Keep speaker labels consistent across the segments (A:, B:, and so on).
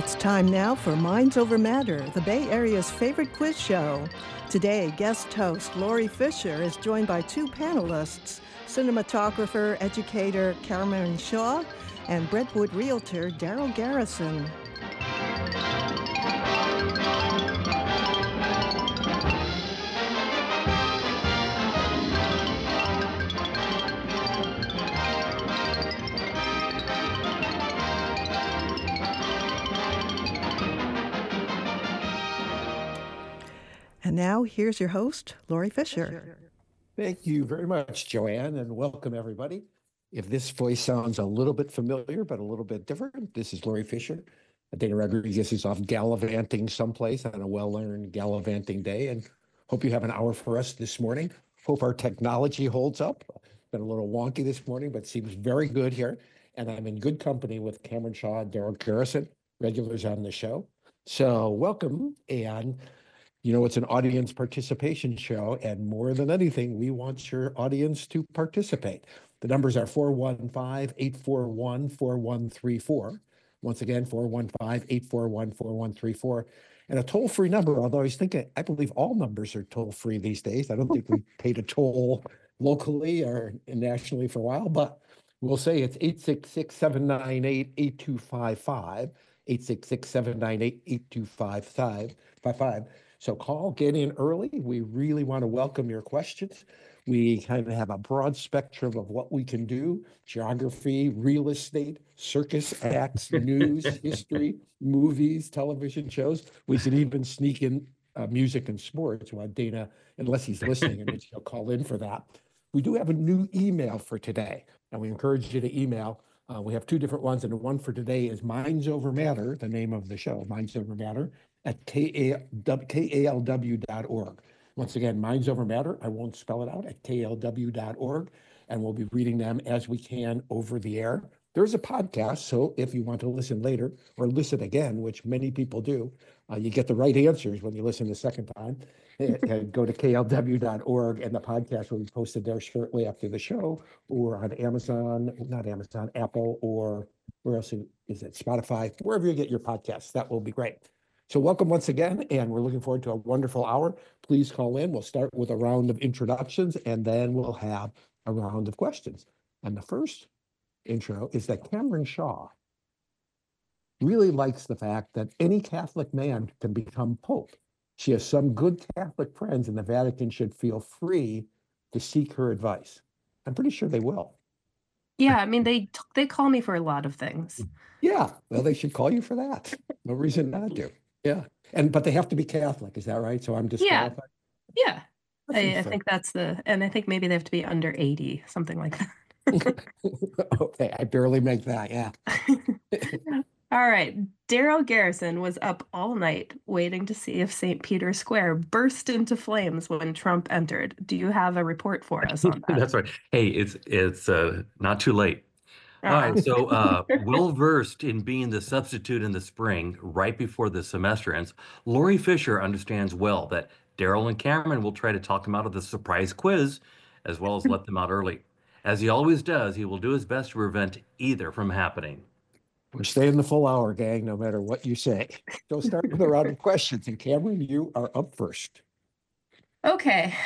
A: It's time now for Minds Over Matter, the Bay Area's favorite quiz show. Today, guest host Lori Fisher is joined by two panelists, cinematographer, educator Cameron Shaw, and Brentwood realtor Daryl Garrison. And now, here's your host, Lori Fisher.
B: Thank you very much, Joanne, and welcome everybody. If this voice sounds a little bit familiar, but a little bit different, this is Lori Fisher. Dana Rodriguez is off gallivanting someplace on a well-earned gallivanting day, and hope you have an hour for us this morning. Hope our technology holds up. Been a little wonky this morning, but seems very good here. And I'm in good company with Cameron Shaw and Daryl Garrison, regulars on the show. So welcome, and you know, it's an audience participation show, and more than anything, we want your audience to participate. The numbers are 415-841-4134. Once again, 415-841-4134. And a toll-free number, although I believe all numbers are toll-free these days. I don't think we paid a toll locally or nationally for a while, but we'll say it's 866-798-8255, 866-798-8255. So call, get in early. We really want to welcome your questions. We kind of have a broad spectrum of what we can do: geography, real estate, circus acts, news, history, movies, television shows. We could even sneak in music and sports while Dana, unless he's listening, and he'll call in for that. We do have a new email for today, and we encourage you to email. We have two different ones, and the one for today is Minds Over Matter, the name of the show, Minds Over Matter, at kalw.org. Once again, Minds Over Matter, I won't spell it out, at kalw.org, and we'll be reading them as we can over the air. There's a podcast, so if you want to listen later or listen again, which many people do, you get the right answers when you listen the second time. And go to kalw.org, and the podcast will be posted there shortly after the show, or on Apple, or where else is it? Spotify, wherever you get your podcasts. That will be great. So welcome once again, and we're looking forward to a wonderful hour. Please call in. We'll start with a round of introductions, and then we'll have a round of questions. And the first intro is that Cameron Shaw really likes the fact that any Catholic man can become Pope. She has some good Catholic friends, and the Vatican should feel free to seek her advice. I'm pretty sure they will.
C: Yeah, I mean, they call me for a lot of things.
B: Yeah, well, they should call you for that. No reason not to. Yeah, but they have to be Catholic, is that right? So I'm disqualified?
C: Yeah. I think and I think maybe they have to be under 80, something like that.
B: Okay, I barely make that, yeah.
C: All right. Daryl Garrison was up all night waiting to see if St. Peter's Square burst into flames when Trump entered. Do you have a report for us on that?
D: That's right. Hey, it's not too late. All right, so well-versed in being the substitute in the spring, right before the semester ends, Lori Fisher understands well that Daryl and Cameron will try to talk them out of the surprise quiz, as well as let them out early. As he always does, he will do his best to prevent either from happening.
B: We're staying the full hour, gang, no matter what you say. So start with a round of questions, and Cameron, you are up first.
C: Okay.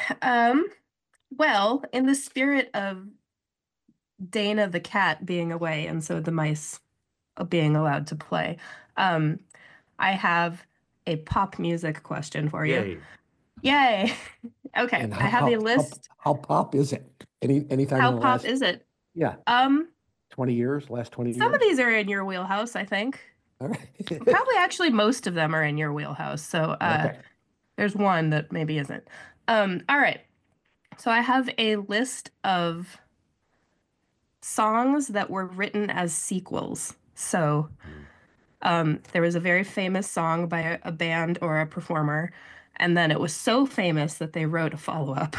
C: Well, in the spirit of Dana the cat being away and so the mice being allowed to play, I have a pop music question for you. Yay. Okay.
B: And
C: I have a list.
B: How pop is it? Anytime
C: How pop is it?
B: Yeah. 20 years, last 20 years?
C: Some of these are in your wheelhouse, I think.
B: All right.
C: Probably actually most of them are in your wheelhouse. So
B: Okay.
C: There's one that maybe isn't. All right. So I have a list of songs that were written as sequels. So there was a very famous song by a band or a performer, and then it was so famous that they wrote a follow-up.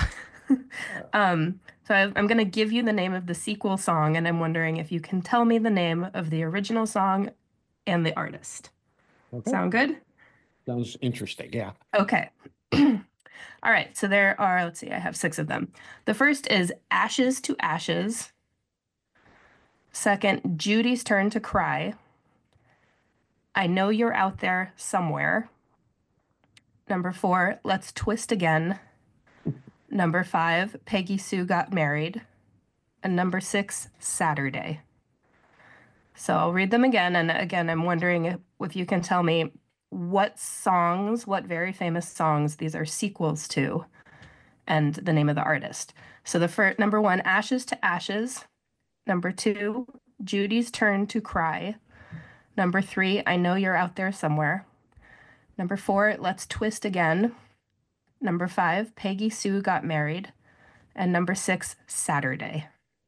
C: So I'm going to give you the name of the sequel song, and I'm wondering if you can tell me the name of the original song and the artist.
B: Okay.
C: Sound good?
B: Sounds interesting, yeah.
C: Okay. All right, so there are, let's see, I have 6 of them. The first is Ashes to Ashes. Second, Judy's Turn to Cry. I Know You're Out There Somewhere. Number 4, Let's Twist Again. Number 5, Peggy Sue Got Married. And number 6, Saturday. So I'll read them again. And again, I'm wondering if you can tell me what songs, what very famous songs these are sequels to, and the name of the artist. So the first, number 1, Ashes to Ashes. Number 2, Judy's Turn to Cry. Number 3, I Know You're Out There Somewhere. Number 4, Let's Twist Again. Number 5, Peggy Sue Got Married. And number 6, Saturday.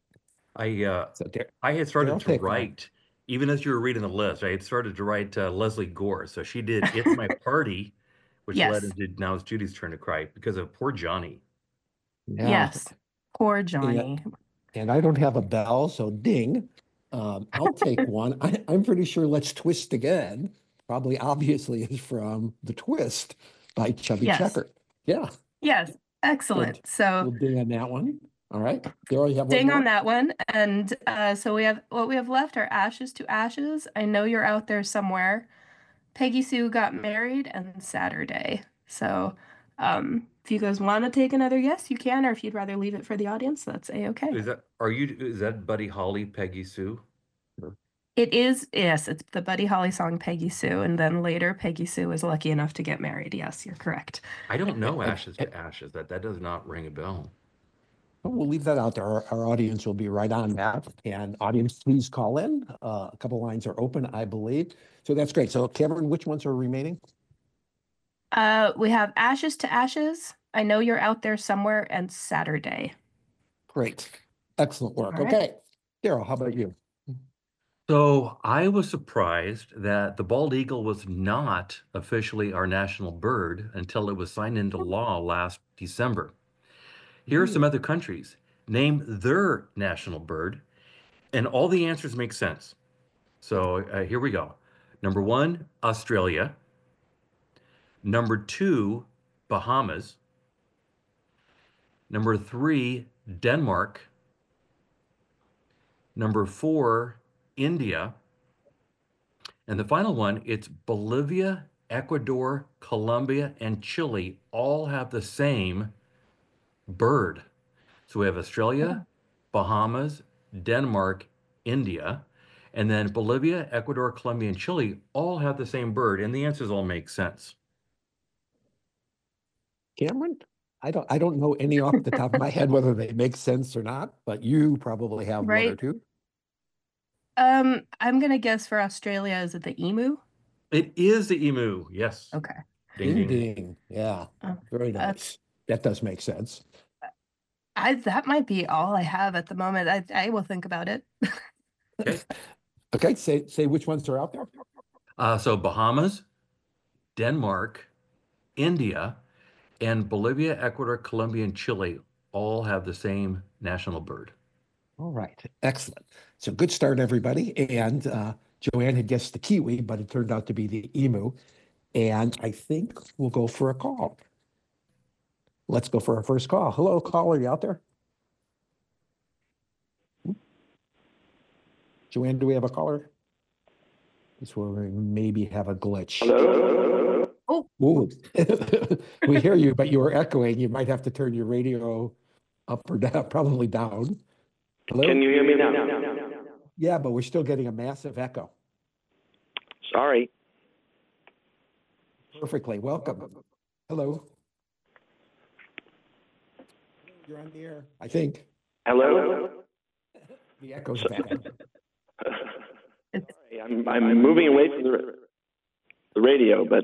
D: I had started to write, even as you were reading the list, I had started to write Leslie Gore. So she did It's My Party, which led into Now It's Judy's Turn to Cry because of poor Johnny.
B: Yeah.
C: Yes, poor Johnny.
B: And I don't have a bell, so ding. I'll take one. I'm pretty sure Let's Twist Again, probably obviously is from The Twist by Chubby Checker. Yeah.
C: Yes, excellent.
B: Good.
C: So
B: we'll ding on that one. All right. There you have
C: ding
B: one
C: on that one. And so we have what we have left are Ashes to Ashes, I Know You're Out There Somewhere, Peggy Sue Got Married, and Saturday. So if you guys want to take another guess, you can, or if you'd rather leave it for the audience, that's a-okay.
D: Is that Buddy Holly, Peggy Sue?
C: It is, yes, it's the Buddy Holly song Peggy Sue, and then later Peggy Sue was lucky enough to get married. Yes, you're correct.
D: I don't know Ashes to Ashes. That does not ring a bell.
B: We'll leave that out there. Our audience will be right on that. And audience, please call in. A couple lines are open, I believe. So that's great. So Cameron, which ones are remaining?
C: We have Ashes to Ashes, I Know You're Out There Somewhere, and Saturday.
B: Great. Excellent work.
C: All right.
B: Okay. Daryl, how about you?
D: So I was surprised that the bald eagle was not officially our national bird until it was signed into law last December. Here are some other countries. Name their national bird, and all the answers make sense. So here we go. Number 1, Australia. Number 2, Bahamas. Number 3, Denmark. Number 4, India. And the final one, it's Bolivia, Ecuador, Colombia, and Chile all have the same bird. So we have Australia, Bahamas, Denmark, India, and then Bolivia, Ecuador, Colombia, and Chile all have the same bird, and the answers all make sense.
B: Cameron? I don't know any off the top of my head whether they make sense or not, but you probably have one or two.
C: I'm gonna guess for Australia, is it the emu?
D: It is the emu, yes.
C: Okay.
B: Ding, ding, ding. Yeah, very nice. That does make sense.
C: That might be all I have at the moment. I will think about it.
B: Okay, say which ones are out there.
D: So Bahamas, Denmark, India, and Bolivia, Ecuador, Colombia, and Chile all have the same national bird.
B: All right, excellent. So good start, everybody. And Joanne had guessed the kiwi, but it turned out to be the emu. And I think we'll go for a call. Let's go for our first call. Hello, caller, you out there? Joanne, do we have a caller? This is where we maybe have a glitch.
E: Hello?
C: Oh.
B: Ooh. We hear you, but you are echoing. You might have to turn your radio up or down, probably down. Hello?
E: Can you hear me now?
B: Yeah, but we're still getting a massive echo.
E: Sorry.
B: Perfectly. Welcome. Hello. You're on the air, I think.
E: Hello?
B: The echo's bad.
E: I'm moving away from the radio, but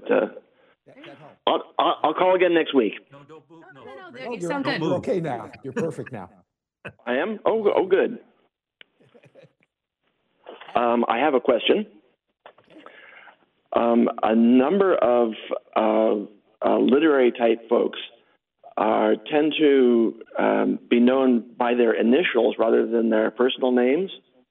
E: I'll call again next week.
D: No.
C: You sound good.
B: You're okay now. You're perfect now.
E: I am? Oh, good. I have a question. A number of literary type folks tend to be known by their initials rather than their personal names.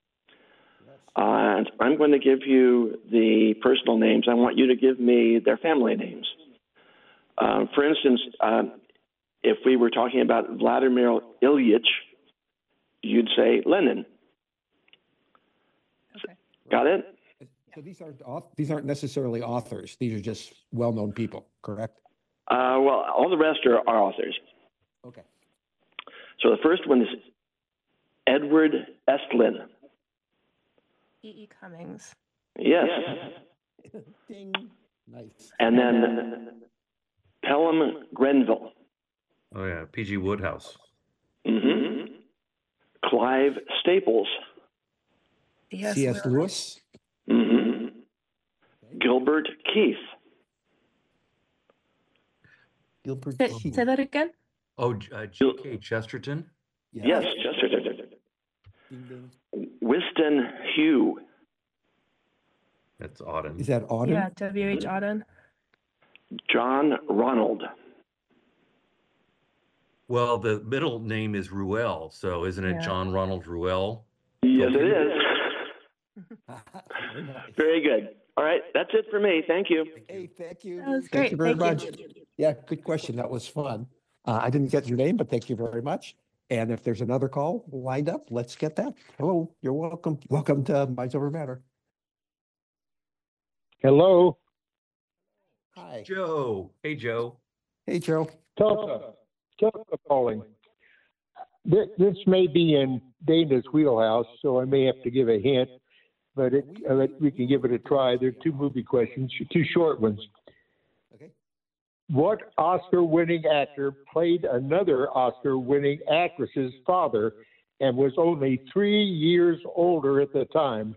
E: And I'm going to give you the personal names. I want you to give me their family names. For instance, if we were talking about Vladimir Ilyich, you'd say Lenin.
C: Okay.
E: Got it?
B: So these aren't necessarily authors. These are just well-known people, correct?
E: Well, all the rest are authors.
B: Okay.
E: So the first one is Edward Estlin.
C: E.E. Cummings.
E: Yes.
B: Ding. Nice.
E: And then Pelham Grenville.
D: Oh yeah, P.G. Woodhouse.
E: Mm-hmm. Clive Staples.
B: C.S. Lewis.
E: Mm-hmm. Gilbert Keith.
B: Gilbert
C: Say,
B: Keith.
C: say that again.
D: Oh, G.K. Chesterton.
E: Yes, Chesterton.
B: Ding, ding.
E: Wystan Hugh.
D: That's Auden.
B: Is that Auden?
C: Yeah, W.H. Auden.
E: John Ronald.
D: Well, the middle name is Ruel, so isn't it
C: Yeah.
D: John Ronald Ruel?
E: Yes, it
D: Tolkien?
E: is.
B: Very nice.
E: Very good. All right, that's it for me. Thank you.
B: Hey, thank you.
C: That was
B: Thank you
C: great.
B: very
C: Thank
B: much. Yeah, good question. That was fun. I didn't get your name, but thank you very much. And if there's another call lined up, let's get that. Hello, you're welcome. Welcome to Minds Over Matter.
F: Hello,
B: Hi.
D: Joe. Hey, Joe.
B: Hey, Joe.
F: Tulsa calling. This may be in Dana's wheelhouse, so I may have to give a hint, but we can give it a try. There are two movie questions, two short ones.
B: Okay.
F: What Oscar-winning actor played another Oscar-winning actress's father and was only 3 years older at the time?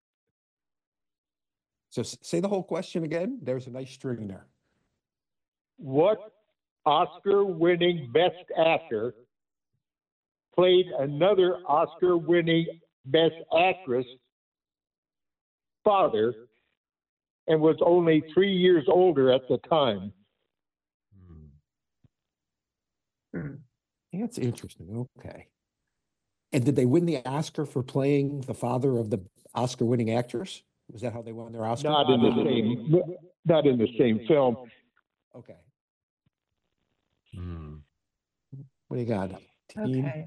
B: So say the whole question again. There's a nice string there.
F: What Oscar-winning Best Actor played another Oscar-winning Best Actress father and was only 3 years older at the time?
B: That's interesting. Okay. And did they win the Oscar for playing the father of the Oscar-winning actress? Was that how they won their Oscar?
F: Not in the same film.
B: Okay.
D: Hmm.
B: What do you got? Team?
C: Okay.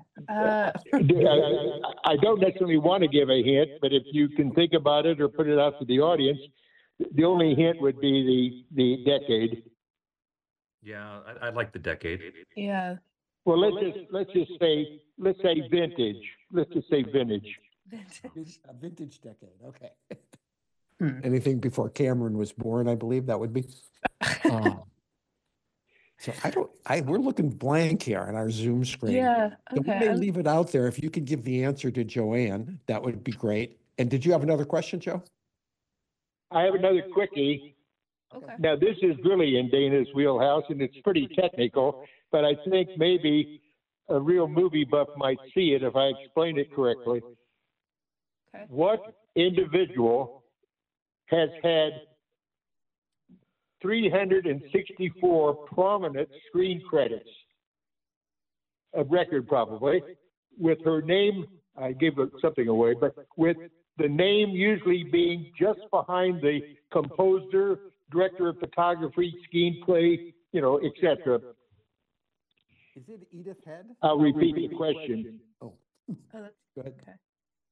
F: I don't necessarily want to give a hint, but if you can think about it or put it out to the audience, the only hint would be the decade.
D: Yeah, I like the decade.
C: Yeah.
F: Well, let's just say vintage. Let's just say vintage.
B: A vintage decade. Okay.
C: Hmm.
B: Anything before Cameron was born, I believe that would be. So we're looking blank here on our Zoom screen.
C: Yeah.
B: So we
C: Okay.
B: may leave it out there. If you could give the answer to Joanne, that would be great. And did you have another question, Joe?
F: I have another quickie.
C: Okay.
F: Now, this is really in Dana's wheelhouse, and it's pretty technical, but I think maybe a real movie buff might see it if I explain it correctly.
C: Okay.
F: What individual has had 364 prominent screen credits, a record probably, with her name, I gave something away, but with the name usually being just behind the composer, director of photography, screenplay, etc.
B: Is it Edith Head?
F: I'll repeat the question.
B: Oh,
C: Oh, that's
B: go ahead.
C: okay.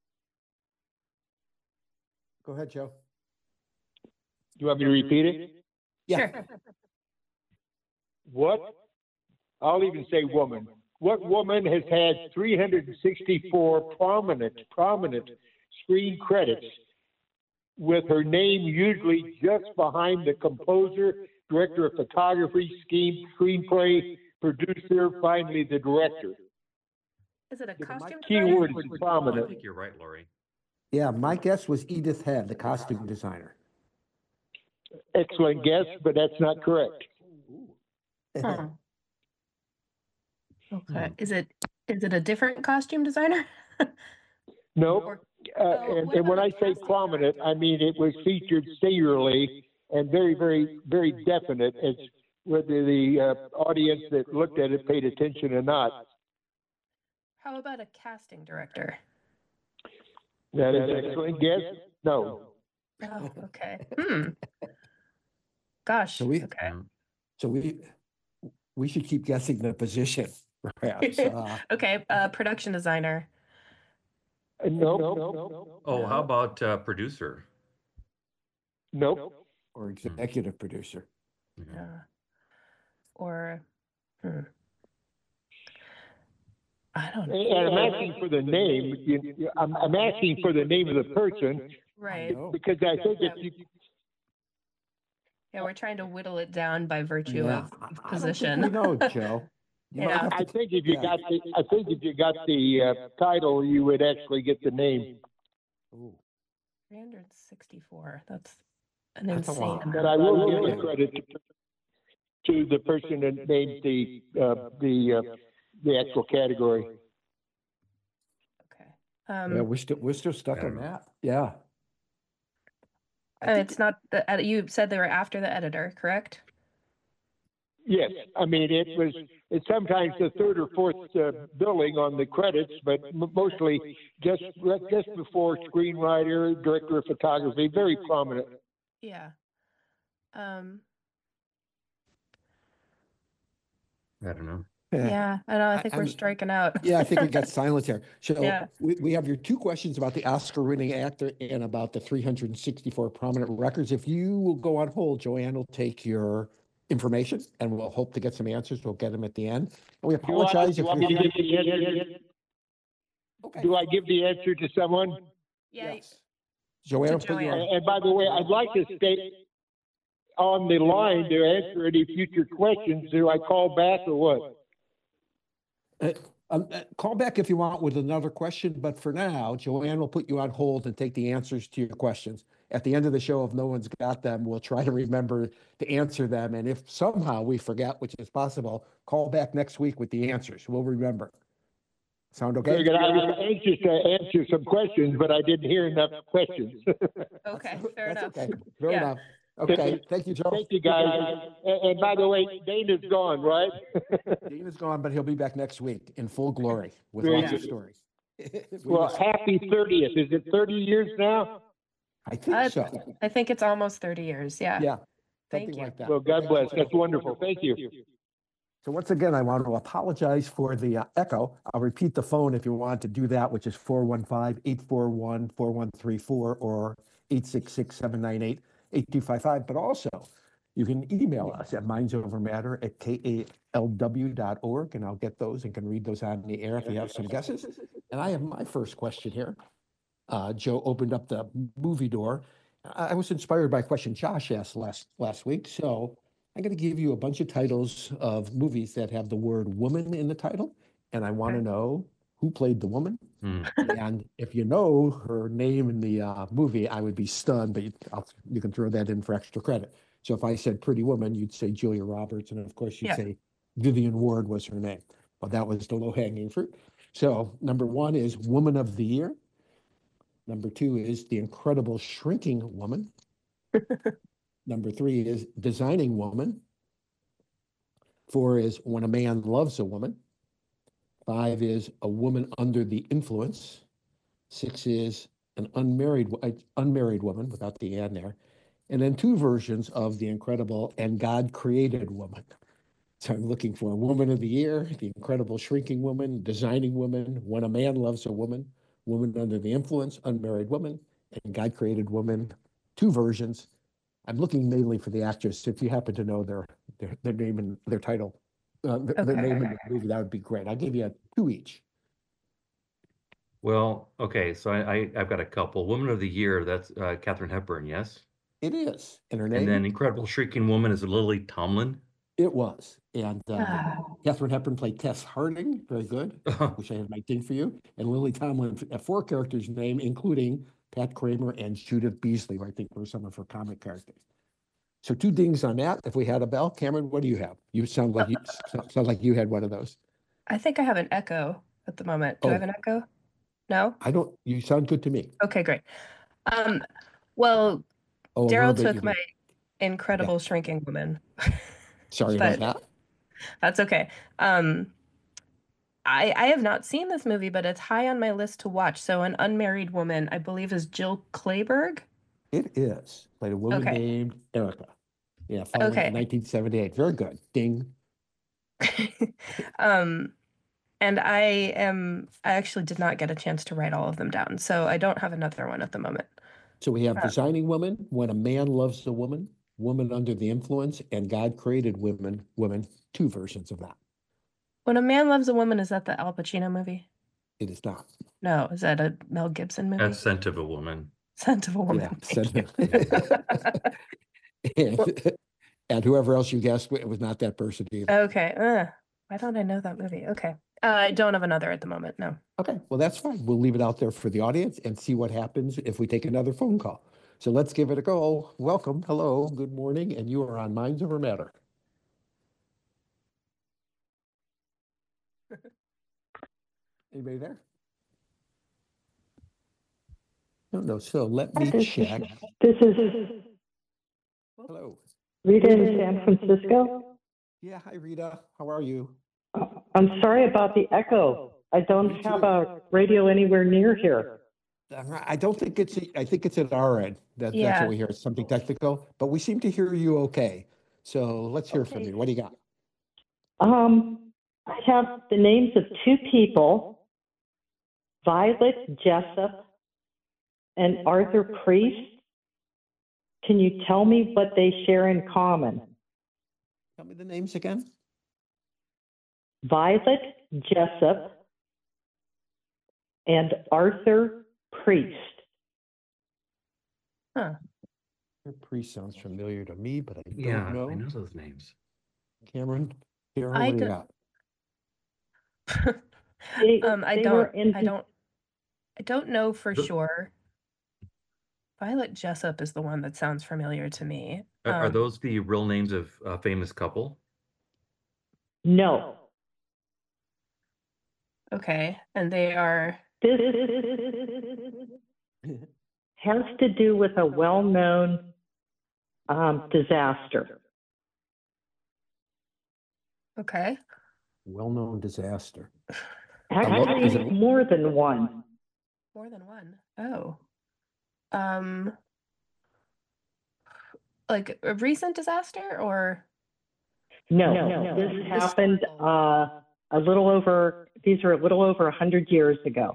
B: Go ahead, Joe.
F: Do you want me to repeat it?
B: Yeah.
C: Sure.
F: What? I'll even say woman. What woman has had 364 prominent screen credits with her name usually just behind the composer, director of photography, screenplay, producer, finally the director?
C: Is it a costume
F: Key
C: designer?
F: word is
D: I
F: prominent.
D: think you're right, Lori.
B: Yeah, my guess was Edith Head, the costume designer.
F: Excellent guess, but that's not correct.
C: Huh. Okay. Is it a different costume designer?
F: No.
C: what
F: And when
C: about
F: I
C: the
F: say
C: casting
F: prominent,
C: director?
F: I mean it was featured singularly and very, very, very definite as whether the audience that looked at it paid attention or not.
C: How about a casting director?
F: That is an excellent guess. No.
C: Oh, okay. Gosh.
B: So we-
C: Okay.
B: So we should keep guessing the position, perhaps.
C: Okay. Production designer.
F: No.
D: Oh, how about producer?
F: Nope.
B: or executive producer?
C: Or I don't know.
F: And I'm asking for the name. I'm asking for the name of the person.
C: Right.
F: Because I think if you,
C: Yeah, we're trying to whittle it down by virtue
B: Yeah,
C: of
B: I don't think
C: position.
B: we know, Joe. You might
C: Yeah.
B: have
F: I
B: to-
F: think if you
B: yeah.
F: got the, I think if you got the title, you would actually get the name.
B: Ooh.
C: 364. That's an
B: That's a
C: insane
B: lot.
F: But
C: amount.
F: I will give the credit to the person that named the actual category.
C: Okay.
B: Yeah, we're still stuck
D: I
B: on
D: don't know.
B: that. Yeah. I think-
C: It's not the you said they were after the editor, correct?
F: Yes, I mean it's sometimes the third or fourth billing on the credits, but mostly just before screenwriter, director of photography, very prominent.
C: Yeah.
D: I don't know.
C: Yeah, I know. I think we're
B: I'm-
C: striking out.
B: Yeah, I think we got silence here. So
C: Yeah.
B: we have your two questions about the Oscar-winning actor and about the 364 prominent records. If you will go on hold, Joanne will take your information and we'll hope to get some answers. We'll get them at the end. And we apologize
F: Do
B: if
F: I give
B: you're...
F: the answer?
B: Okay.
F: Do I give the answer to someone?
C: Yeah.
B: Yes. Joanne will
C: To
B: put you on.
F: And by the way, I'd like to state on the line to answer any future questions. Do I call back or what?
B: Call back if you want with another question, but for now, Joanne will put you on hold and take the answers to your questions. At the end of the show, if no one's got them, we'll try to remember to answer them. And if somehow we forget, which is possible, call back next week with the answers. We'll remember. Sound okay?
F: Very good. I was anxious to answer some questions, but I didn't hear enough questions.
C: Okay, fair
B: That's
C: enough.
B: okay. Fair
C: Yeah.
B: enough. Okay, thank you, Joe.
F: Thank you, guys. And by the way, Dana's gone, right?
B: Dean is gone, but he'll be back next week in full glory with
F: Very
B: lots of
F: good.
B: stories.
F: Well, happy 30th. Is it 30 years now?
B: I think so.
C: I think it's almost 30 years. Yeah.
B: Yeah,
C: Thank
B: something
C: you.
B: like that.
F: Well, God bless. That's wonderful. Thank you.
B: So once again, I want to apologize for the echo. I'll repeat the phone if you want to do that, which is 415-841-4134 or 866-798-8255. But also, you can email us at mindsovermatter@kalw.org, and I'll get those and can read those on the air if you have some guesses. And I have my first question here. Joe opened up the movie door. I was inspired by a question Josh asked last week. So I'm going to give you a bunch of titles of movies that have the word woman in the title. And I want to
C: Okay.
B: know who played the woman.
D: Hmm.
B: And if you know her name in the movie, I would be stunned, but you can throw that in for extra credit. So if I said Pretty Woman, you'd say Julia Roberts. And of course, you'd
C: Yeah.
B: say Vivian Ward was her name. Well, that was the low-hanging fruit. So number one is Woman of the Year. Number two is The Incredible Shrinking Woman. Number three is Designing Woman. Four is When a Man Loves a Woman. Five is A Woman Under the Influence. Six is an unmarried woman without the and there. And then two versions of The Incredible and God Created Woman. So I'm looking for Woman of the Year, The Incredible Shrinking Woman, Designing Woman, When a Man Loves a Woman, Woman Under the Influence, Unmarried Woman, and God Created Woman. Two versions. I'm looking mainly for the actress. If you happen to know their name and their title, their name in the movie, that would be great. I'll give you two each.
D: Well, okay, so I've got a couple. Woman of the Year, that's Katharine Hepburn, yes?
B: It is. And her
D: And
B: name?
D: then Incredible Shrieking Woman is Lily Tomlin.
B: It was. And Katharine Hepburn played Tess Harding. Very good. Wish I had my thing for you. And Lily Tomlin, four characters' name, including Pat Kramer and Judith Beasley, who I think were some of her comic characters. So two dings on that. If we had a bell, Cameron, what do you have? You sound like you had one of those.
C: I think I have an echo at the moment. Do I have an echo? No?
B: I don't. You sound good to me.
C: Okay, great. Well,
B: Oh, a
C: Daryl
B: little bit
C: took
B: you
C: my
B: do.
C: Incredible Shrinking Woman.
B: Sorry about
C: but
B: that.
C: That's okay. I have not seen this movie, but it's high on my list to watch. So An Unmarried Woman, I believe, is Jill Clayburgh.
B: It is. Played a woman
C: Okay.
B: named Erica. Yeah, following in
C: Okay.
B: 1978. Very good. Ding.
C: And I actually did not get a chance to write all of them down, so I don't have another one at the moment.
B: So we have
C: Oh.
B: Designing Woman, When a Man Loves a Woman, Woman Under the Influence, and God Created Women, two versions of that.
C: When a Man Loves a Woman, is that the Al Pacino movie?
B: It is not.
C: No, is that a Mel Gibson movie?
D: Ascent of a Woman.
C: Scent of a Woman.
B: Yeah.
C: Thank you.
B: And whoever else you guessed, it was not that person either.
C: Okay. Why don't I know that movie? Okay. I don't have another at the moment. No.
B: Okay, well, that's fine. We'll leave it out there for the audience and see what happens if we take another phone call. So let's give it a go. Welcome, hello, good morning, and you are on Minds Over Matter. Anybody there? No, so let me check.
G: This is
B: Hello.
G: Rita in San Francisco.
B: Yeah, hi, Rita. How are you?
G: I'm sorry about the echo. I don't
B: Me
G: have
B: too.
G: a radio anywhere near here.
B: I don't think I think it's at our end. That's
C: Yeah.
B: what we hear. It's something technical, but we seem to hear you okay. So let's hear from
G: Okay.
B: you. What do you got?
G: I have the names of two people, Violet Jessup and Arthur Priest. Can you tell me what they share in common?
B: Tell me the names again.
G: Violet Jessup and Arthur Priest.
C: Huh.
B: Priest sounds familiar to me, but I
D: Yeah,
B: don't know.
D: I know those names.
B: Cameron, Carol,
C: I
B: what do you
C: don't-
B: got?
C: I don't know for
D: The-
C: sure. Violet Jessup is the one that sounds familiar to me.
D: Are those the real names of a famous couple?
G: No.
C: Okay. And they are
G: This has to do with a well-known disaster.
C: okay.
B: Well-known disaster.
G: Actually,
B: Is it-
G: more than one.
C: More than one. Oh. Like a recent disaster or
G: No,
C: No.
G: this happened these are a little over 100 years ago.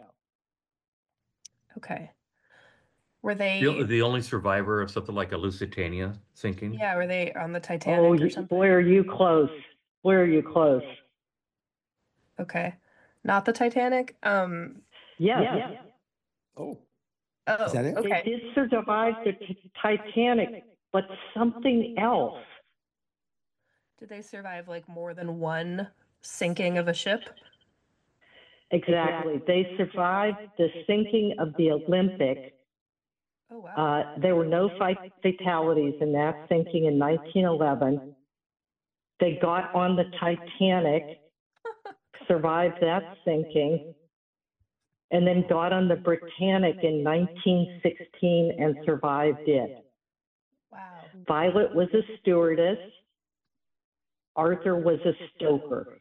C: okay. Were they
D: The only survivor of something like a Lusitania sinking?
C: yeah, were they on the Titanic
G: Oh,
C: or something?
G: boy, are you close. Boy, are you close.
C: Okay. Not the Titanic?
G: Yes.
B: Oh,
C: Oh,
B: that it?
G: They
C: okay.
G: did survive the Titanic, but something else.
C: Did they survive like more than one sinking of a ship?
G: Exactly. They survived the sinking of the Olympic.
C: Oh, wow.
G: There were no fatalities in that sinking in 1911. They got on the Titanic, survived that sinking, and then got on the Britannic in 1916 and survived it.
C: Wow.
G: Violet was a stewardess. Arthur was a stoker.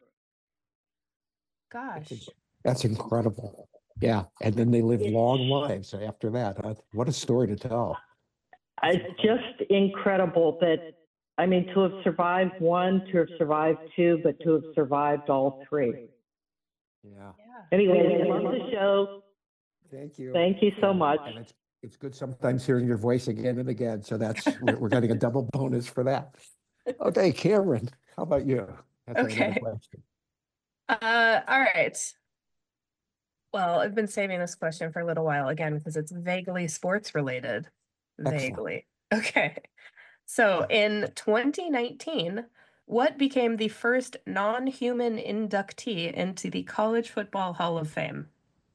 C: Gosh.
B: that's incredible. Yeah, and then they lived long lives after that. Huh? What a story to tell.
G: It's just incredible that, I mean, to have survived one, to have survived two, but to have survived all three.
B: Yeah,
C: Yeah.
G: Anyway, love the show.
B: thank you.
G: Thank you so much.
B: And it's good sometimes hearing your voice again and again. So we're getting a double bonus for that. Okay, Cameron, how about you? That's another
C: Okay.
B: question.
C: All right. Well, I've been saving this question for a little while again because it's vaguely sports related.
B: Excellent.
C: Vaguely. Okay. So in 2019, what became the first non-human inductee into the College Football Hall of Fame?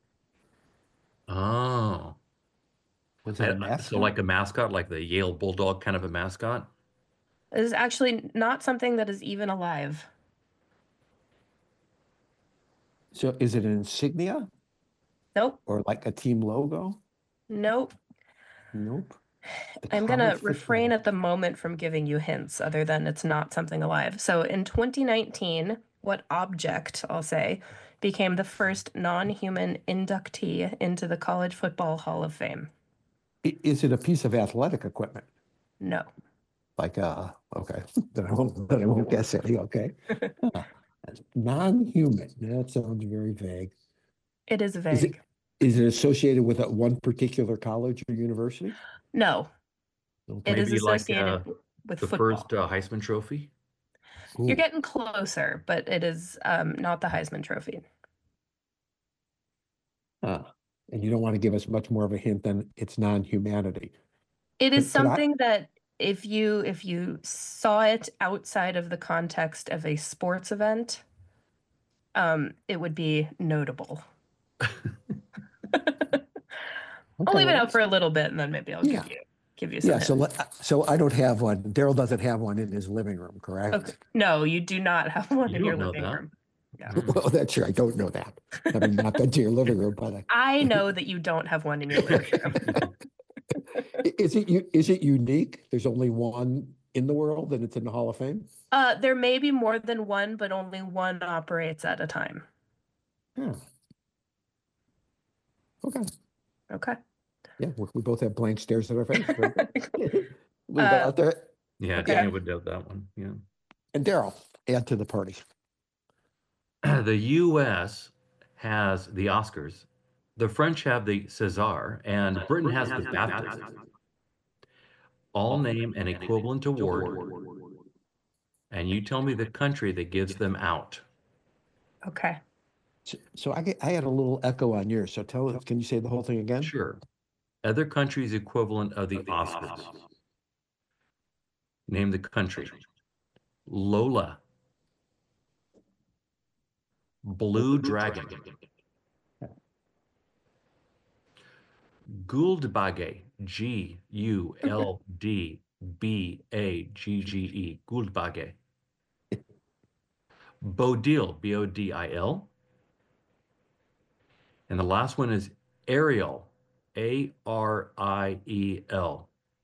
D: Oh.
B: Was that a
D: So
B: mascot?
D: like a mascot, like the Yale Bulldog kind of a mascot?
C: This is actually not something that is even alive.
B: So is it an insignia
C: Nope.
B: or like a team logo?
C: Nope.
B: Nope. The
C: I'm going to
B: college
C: refrain
B: football-
C: at the moment from giving you hints other than it's not something alive. So in 2019, what object, I'll say, became the first non-human inductee into the College Football Hall of Fame?
B: Is it a piece of athletic equipment?
C: No.
B: Like, okay, then I won't guess it. Okay. Huh. Non-human. That sounds very vague.
C: It is vague.
B: Is it associated with one particular college or university?
C: No,
B: Okay.
C: it is
D: Maybe like
C: associated with
D: the
C: football.
D: first Heisman Trophy.
C: You're
B: Ooh.
C: getting closer, but it is not the Heisman Trophy.
B: And you don't want to give us much more of a hint than it's non-humanity.
C: It is
B: Could I-
C: something that if you saw it outside of the context of a sports event, it would be notable. I'll leave it out for a little bit, and then maybe I'll
B: Yeah.
C: give you some
B: Yeah,
C: hints.
B: so I don't have one. Daryl doesn't have one in his living room, correct?
C: Okay. No, you do not have one
D: You
C: in your
D: don't know
C: living
D: that.
C: room. Yeah.
B: Well, that's true. I don't know that. Having not been to your living room, but
C: I know that you don't have one in your living room.
B: is it unique? There's only one in the world and it's in the Hall of Fame?
C: There may be more than one, but only one operates at a time.
B: Yeah. Okay.
C: Okay.
B: Yeah, we both have blank stares at our face. Very good. Leave it out there.
D: Yeah,
C: Okay.
D: Dana would know that one. Yeah.
B: And Daryl, add to the party.
D: The U.S. has the Oscars. The French have the César, and Britain has the BAFTA. All name an equivalent award, and you tell me the country that gives them out.
C: Okay.
B: So I had a little echo on yours. So can you say the whole thing again?
D: Sure. Other countries equivalent of the Oscars. Name the country. Lola. Blue Dragon. Guldbagge. Guldbagge. Guldbagge. Bodil. Bodil. And the last one is Ariel. Ariel.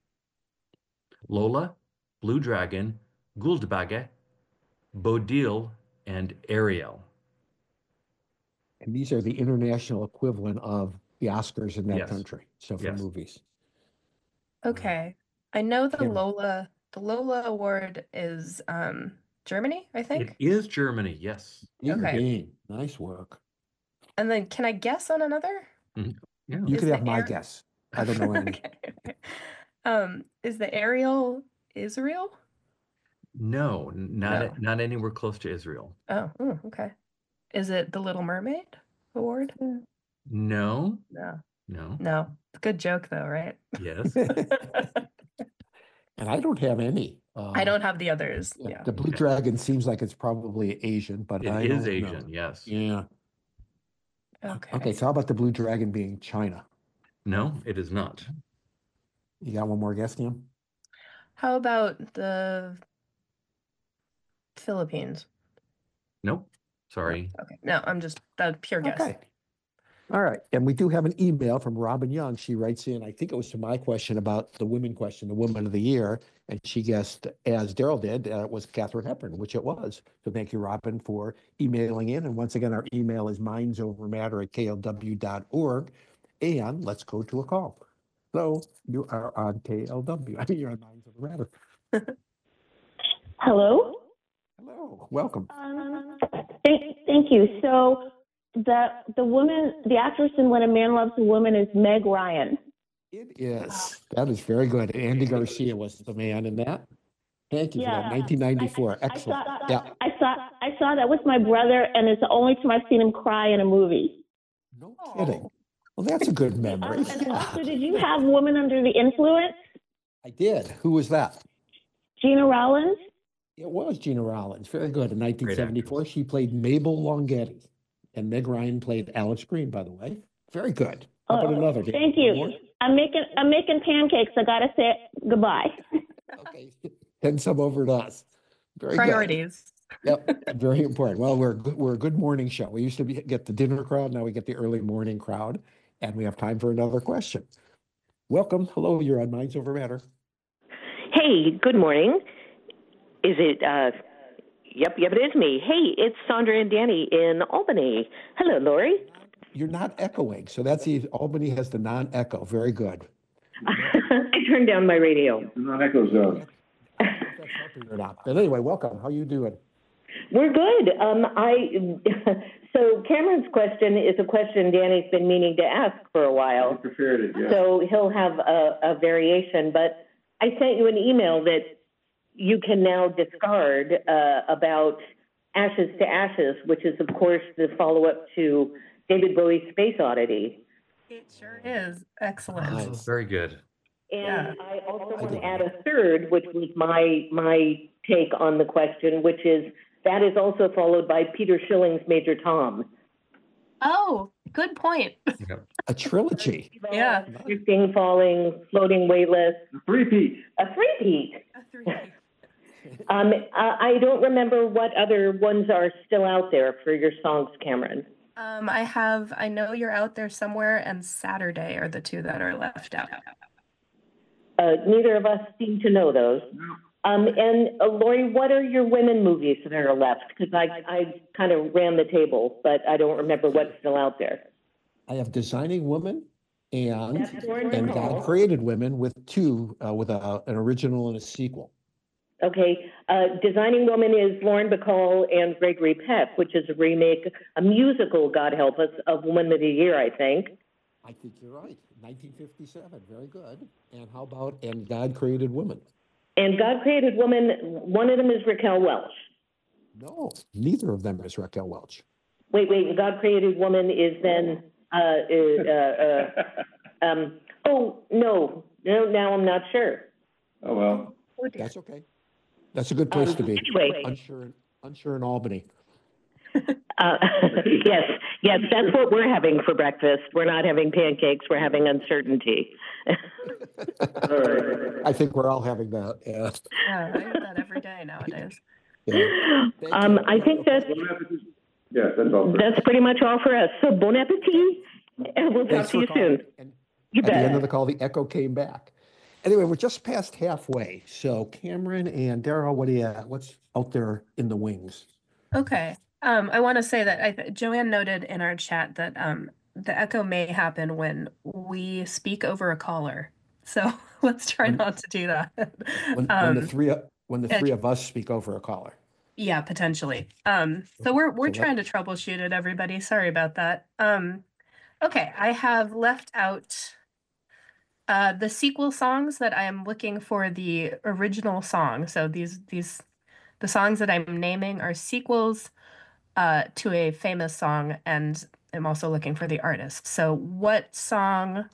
D: Lola, Blue Dragon, Guldbagge, Bodil, and Ariel.
B: And these are the international equivalent of the Oscars in that
D: Yes.
B: country. So for
D: Yes.
B: movies.
C: Okay. I know the
B: Yeah.
C: Lola Award is Germany, I
D: It
C: think.
D: is Germany, yes.
C: Okay.
B: Ding. Nice work.
C: And then can I guess on another?
D: Yeah.
B: You
C: Is
B: could
C: the
B: have my
C: air-
B: guess. I don't know any.
C: Okay. Is the Ariel Israel?
D: No,
C: No.
D: not anywhere close to Israel.
C: Oh, okay. Is it the Little Mermaid Award?
D: No,
C: No.
D: no,
C: No. Good joke though, right?
D: yes.
B: And I don't have any.
C: I don't have the others. Yeah.
B: The Blue
D: Okay.
B: Dragon seems like it's probably Asian, but
D: It
B: I
D: is
B: don't
D: Asian,
B: know.
D: yes.
B: Yeah.
C: Okay.
B: Okay, so how about the Blue Dragon being China?
D: No, it is not.
B: You got one more guess, Cam?
C: How about the Philippines?
D: Nope, sorry.
C: Okay. No, I'm just a pure guess.
B: Okay. All right. And we do have an email from Robin Young. She writes in, I think it was to my question about the women question, the woman of the year. And she guessed, as Daryl did, it was Katharine Hepburn, which it was. So thank you, Robin, for emailing in. And once again, our email is mindsovermatter@klw.org. And let's go to a call. So you are on KLW. I mean, you're on Minds Over Matter.
H: Hello.
B: Hello. Welcome.
H: Thank you. So the woman, the actress in When a Man Loves a Woman is Meg Ryan.
B: It is. That is very good. Andy Garcia was the man in that. Thank you for that. 1994. Excellent.
H: I saw that with my brother, and it's the only time I've seen him cry in a movie.
B: No kidding. Well, that's a good memory.
H: And also, did you have Woman Under the Influence?
B: I did. Who was that?
H: Gina Rollins?
B: It was Gina Rollins. Very good. In
D: Great
B: 1974,
D: actress.
B: she played Mabel Longetti. And Meg Ryan played Alex Green, by the way. Very good. How about another? Dan?
H: Thank
B: One
H: you.
B: more?
H: I'm making pancakes. I gotta say goodbye.
B: Okay. Send some over to us. Very
C: Priorities.
B: good. Yep. Very important. Well, we're a good morning show. We used to get the dinner crowd. Now we get the early morning crowd. And we have time for another question. Welcome. Hello. You're on Minds Over Matter.
I: Hey, good morning. Is it, yep, it is me. Hey, it's Sandra and Danny in Albany. Hello, Lori.
B: You're not echoing. So that's Albany has the non-echo. Very good.
I: I turned down my radio.
E: Non-echo zone.
B: I don't know if that's helping or not. But anyway, welcome. How you doing?
I: We're good. So Cameron's question is a question Danny's been meaning to ask for a while.
E: I prepared it, yes.
I: So he'll have a variation, but I sent you an email that you can now discard about Ashes to Ashes, which is, of course, the follow-up to David Bowie's Space Oddity.
C: It sure is. Excellent.
B: Nice.
D: Very good.
I: And I also want to add a third, which was my take on the question, which is that is also followed by Peter Schilling's Major Tom.
C: Oh, good point.
B: A trilogy.
C: Yeah.
I: Drifting, Falling, Floating, Weightless.
E: A three-peat.
I: A three-peat.
C: A three-peat.
I: I don't remember what other ones are still out there for your songs, Cameron.
C: I Know You're Out There Somewhere and Saturday are the two that are left out.
I: Neither of us seem to know those. And Lori, what are your women movies that are left? Because I kind of ran the table, but I don't remember what's still out there.
B: I have Designing Women and
I: That's Lauren
B: God
I: Bacall.
B: Created Women with two, with an original and a sequel.
I: Okay, Designing Woman is Lauren Bacall and Gregory Peck, which is a remake, a musical, God help us, of Woman of the Year, I think.
B: I think you're right. 1957. Very good. And how about And God Created Women?
I: And God Created Woman, one of them is Raquel Welch.
B: No, neither of them is Raquel Welch.
I: Wait, God Created Woman is then, oh, no, now I'm not sure.
E: Oh, well.
C: Oh, dear.
B: That's okay. That's a good place to be.
I: Anyway.
B: Unsure in Albany.
I: Yes, that's what we're having for breakfast. We're not having pancakes, we're having uncertainty.
B: I think we're all having that. Yeah.
C: Yeah, I do that every day nowadays.
B: Yeah.
I: I think that's,
E: Yes, that's all.
I: that's pretty much all for us. So bon appetit, and we'll talk
B: Thanks
I: to you
B: for calling.
I: soon.
B: And
I: You
B: at the end
I: bet.
B: of the call, the echo came back. Anyway, we're just past halfway. So Cameron and Daryl, what's out there in the wings?
C: Okay. I want to say that Joanne noted in our chat that the echo may happen when we speak over a caller. So let's try not to do that.
B: When the three of us speak over a caller.
C: Yeah, potentially. So we're
B: So
C: trying to troubleshoot it, everybody. Sorry about that. Okay, I have left out the sequel songs that I am looking for the original song. So the songs that I'm naming are sequels to a famous song, and I'm also looking for the artist. So the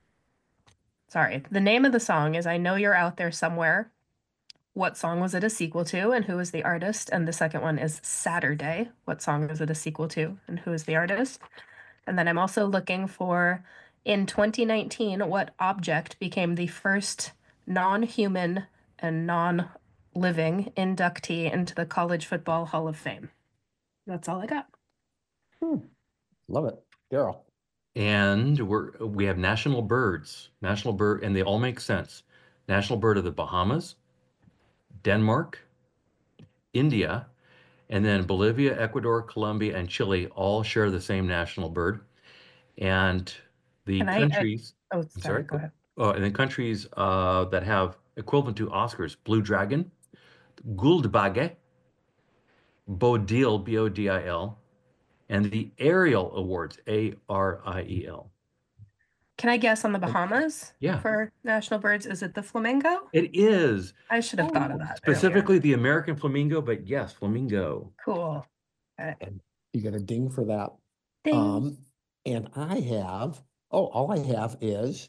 C: name of the song is I Know You're Out There Somewhere. What song was it a sequel to, and who is the artist? And the second one is Saturday. What song is it a sequel to, and who is the artist? And then I'm also looking for, in 2019, what object became the first non-human and non-living inductee into the College Football Hall of Fame? That's all I got.
B: Love it. Daryl.
D: And we have national birds, and they all make sense. National bird of the Bahamas, Denmark, India, and then Bolivia, Ecuador, Colombia, and Chile all share the same national bird. And the countries,
C: Oh, sorry, go ahead.
D: and the countries that have equivalent to Oscars, Blue Dragon, Guldbagge, Bodil, Bodil, and the Ariel Awards, Ariel.
C: Can I guess on the Bahamas?
D: Yeah.
C: For national birds, is it the flamingo?
D: It is.
C: I should have thought of that
D: Specifically the American flamingo, but yes, flamingo.
C: Cool.
B: You get a ding for that.
C: Ding.
B: And all I have is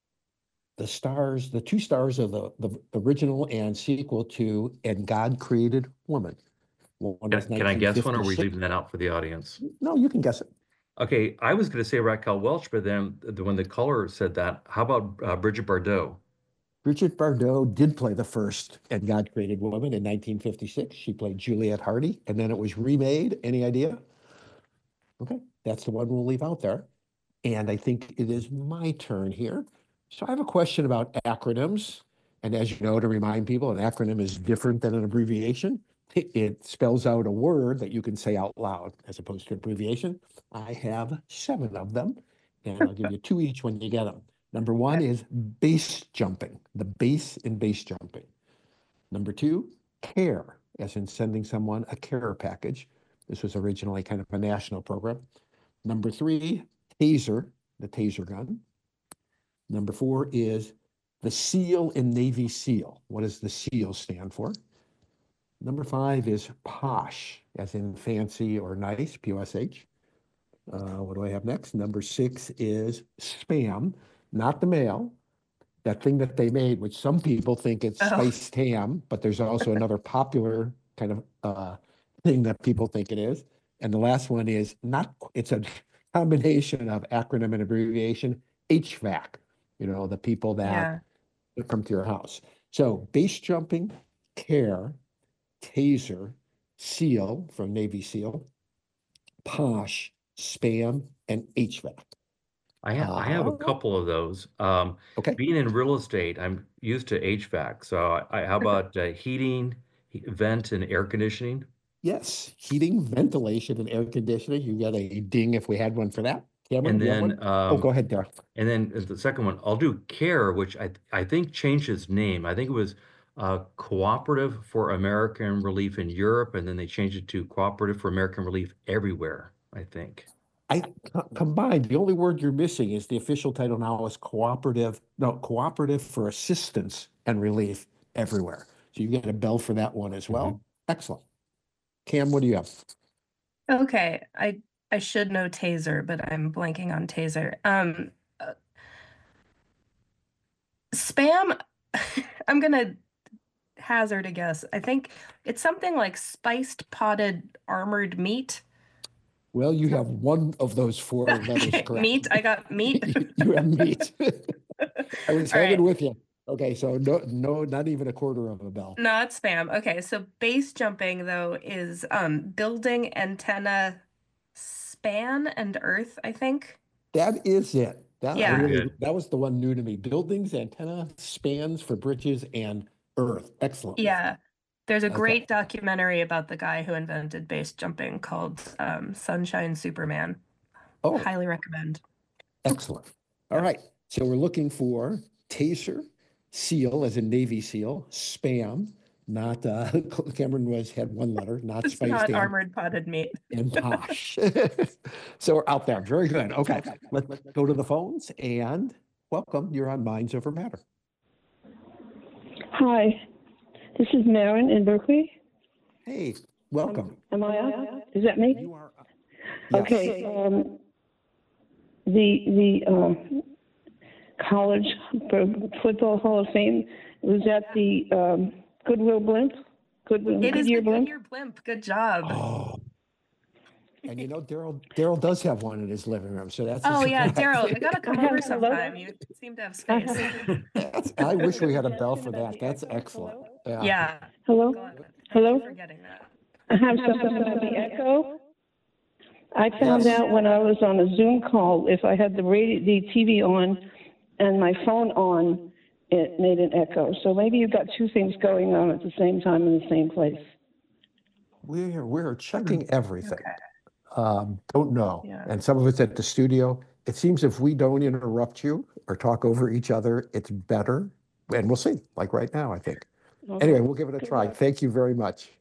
B: the two stars of the original and sequel to And God Created Woman.
D: Can I guess one, or are we
B: 1956.
D: leaving that out for the audience?
B: No, you can guess it.
D: Okay, I was going to say Raquel Welch, but then when the caller said that, how about Brigitte Bardot?
B: Brigitte Bardot did play the first And God Created Woman in 1956. She played Juliette Hardy, and then it was remade. Any idea? Okay, that's the one we'll leave out there. And I think it is my turn here. So I have a question about acronyms. And as you know, to remind people, an acronym is different than an abbreviation. It spells out a word that you can say out loud as opposed to abbreviation. I have 7 of them, and I'll give you 2 each when you get them. Number 1 is base jumping, the base in base jumping. Number 2, care, as in sending someone a care package. This was originally kind of a national program. Number 3, taser, the taser gun. Number 4 is the SEAL in Navy SEAL. What does the SEAL stand for? Number 5 is posh, as in fancy or nice, P-O-S-H. What do I have next? Number 6 is spam, not the mail. That thing that they made, which some people think it's spiced ham, but there's also another popular kind of thing that people think it is. And the last one is not, it's a combination of acronym and abbreviation, HVAC, you know, the people that come to your house. So base jumping, care, taser, SEAL from Navy SEAL, posh, spam, and HVAC.
D: I have a couple of those.
B: Okay.
D: Being in real estate, I'm used to HVAC. So how about heating, vent, and air conditioning?
B: Yes, heating, ventilation, and air conditioning. You got a ding if we had one for that. Cameron,
D: And
B: do you have
D: then
B: one? Go ahead, Darrell.
D: And then the second one, I'll do CARE, which I think changed its name. I think it was Cooperative for American Relief in Europe, and then they changed it to Cooperative for American Relief Everywhere, I think.
B: Combined, the only word you're missing is the official title now is Cooperative for Assistance and Relief Everywhere. So you get a bell for that one as well. Excellent. Cam, what do you have?
C: Okay, I should know taser, but I'm blanking on taser. Spam, I'm gonna hazard a guess. I think it's something like spiced potted armored meat.
B: Well, you have one of those 4 letters correct.
C: Meat, I got meat.
B: You have meat. I was
C: All
B: hanging
C: right.
B: with you. Okay, so no, not even a quarter of a bell.
C: Not spam. Okay, so base jumping though is building antenna span and earth, I think.
B: That is it. That was the one new to me. Buildings, antenna, spans for bridges, and earth. Excellent.
C: Yeah. There's a great documentary about the guy who invented base jumping called Sunshine Superman.
B: Oh,
C: highly recommend.
B: Excellent. All right. So we're looking for taser, SEAL as in Navy SEAL, spam, not Cameron had one letter, not
C: It's
B: spiced
C: not
B: ham,
C: armored potted meat.
B: and posh. So we're out there. Very good. Okay. Let's go to the phones and welcome. You're on Minds Over Matter.
J: Hi, this is Maren in Berkeley.
B: Hey, welcome.
J: Am I on? Is that me?
B: You are. Yes.
J: Okay. The College Football Hall of Fame was at the Goodwill Blimp.
C: It is the
J: Goodyear Blimp.
C: Goodyear Blimp. Good job.
B: Oh. And you know, Daryl does have one in his living room, so that's.
C: Oh yeah, Daryl, I gotta come over
J: Hello?
C: sometime. You seem to have space.
B: I wish we had a bell for that. That's excellent.
C: Yeah.
J: Hello?
C: Go ahead.
J: Hello?
C: Forgetting that.
J: I have something about the echo. I found out when I was on a Zoom call, if I had the TV on and my phone on, it made an echo. So maybe you've got two things going on at the same time in the same place.
B: We're checking everything. Don't know.
C: Yeah.
B: And some of it's at the studio. It seems if we don't interrupt you or talk over each other, it's better. And we'll see, like right now, I think.
J: Okay.
B: Anyway, we'll give it a try. Thank you very much.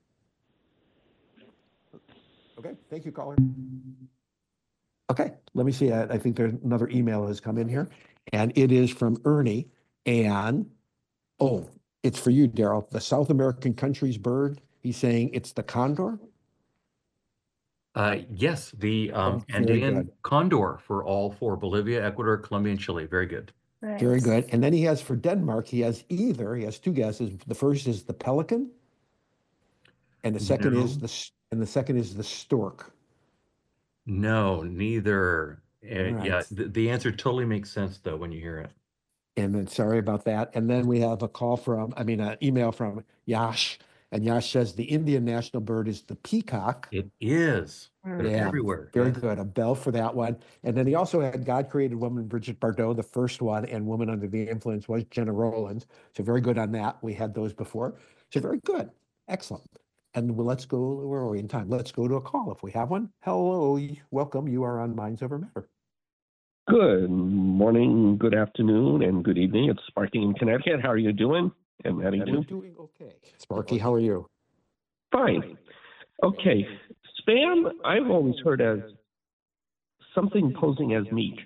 B: Okay, thank you, caller. Okay, let me see. I think there's another email has come in here, and it is from Ernie. And, oh, it's for you, Daryl. The South American country's bird. He's saying it's the condor.
D: Yes, the Andean condor for all four: Bolivia, Ecuador, Colombia, and Chile. Very good.
C: Nice.
B: Very good. And then he has for Denmark, he has two guesses. The first is the pelican, and the second is the stork.
D: No, neither.
B: Right.
D: Yeah, the answer totally makes sense though when you hear it.
B: And then sorry about that. And then we have an email from Yash. And Yash says the Indian national bird is the peacock.
D: It is. They're everywhere.
B: Very good. A bell for that one. And then he also had God Created Woman, Bridget Bardot, the first one, and Woman Under the Influence was Jenna Rollins. So very good on that. We had those before. So very good. Excellent. And let's go, where are we in time? Let's go to a call if we have one. Hello, welcome. You are on Minds Over Matter.
K: Good morning, good afternoon, and good evening. It's Sparky in Connecticut. How are you doing? And how are you doing?
B: Doing okay. Sparky, how are you?
K: Fine. Okay. Spam, I've always heard as something posing as meat.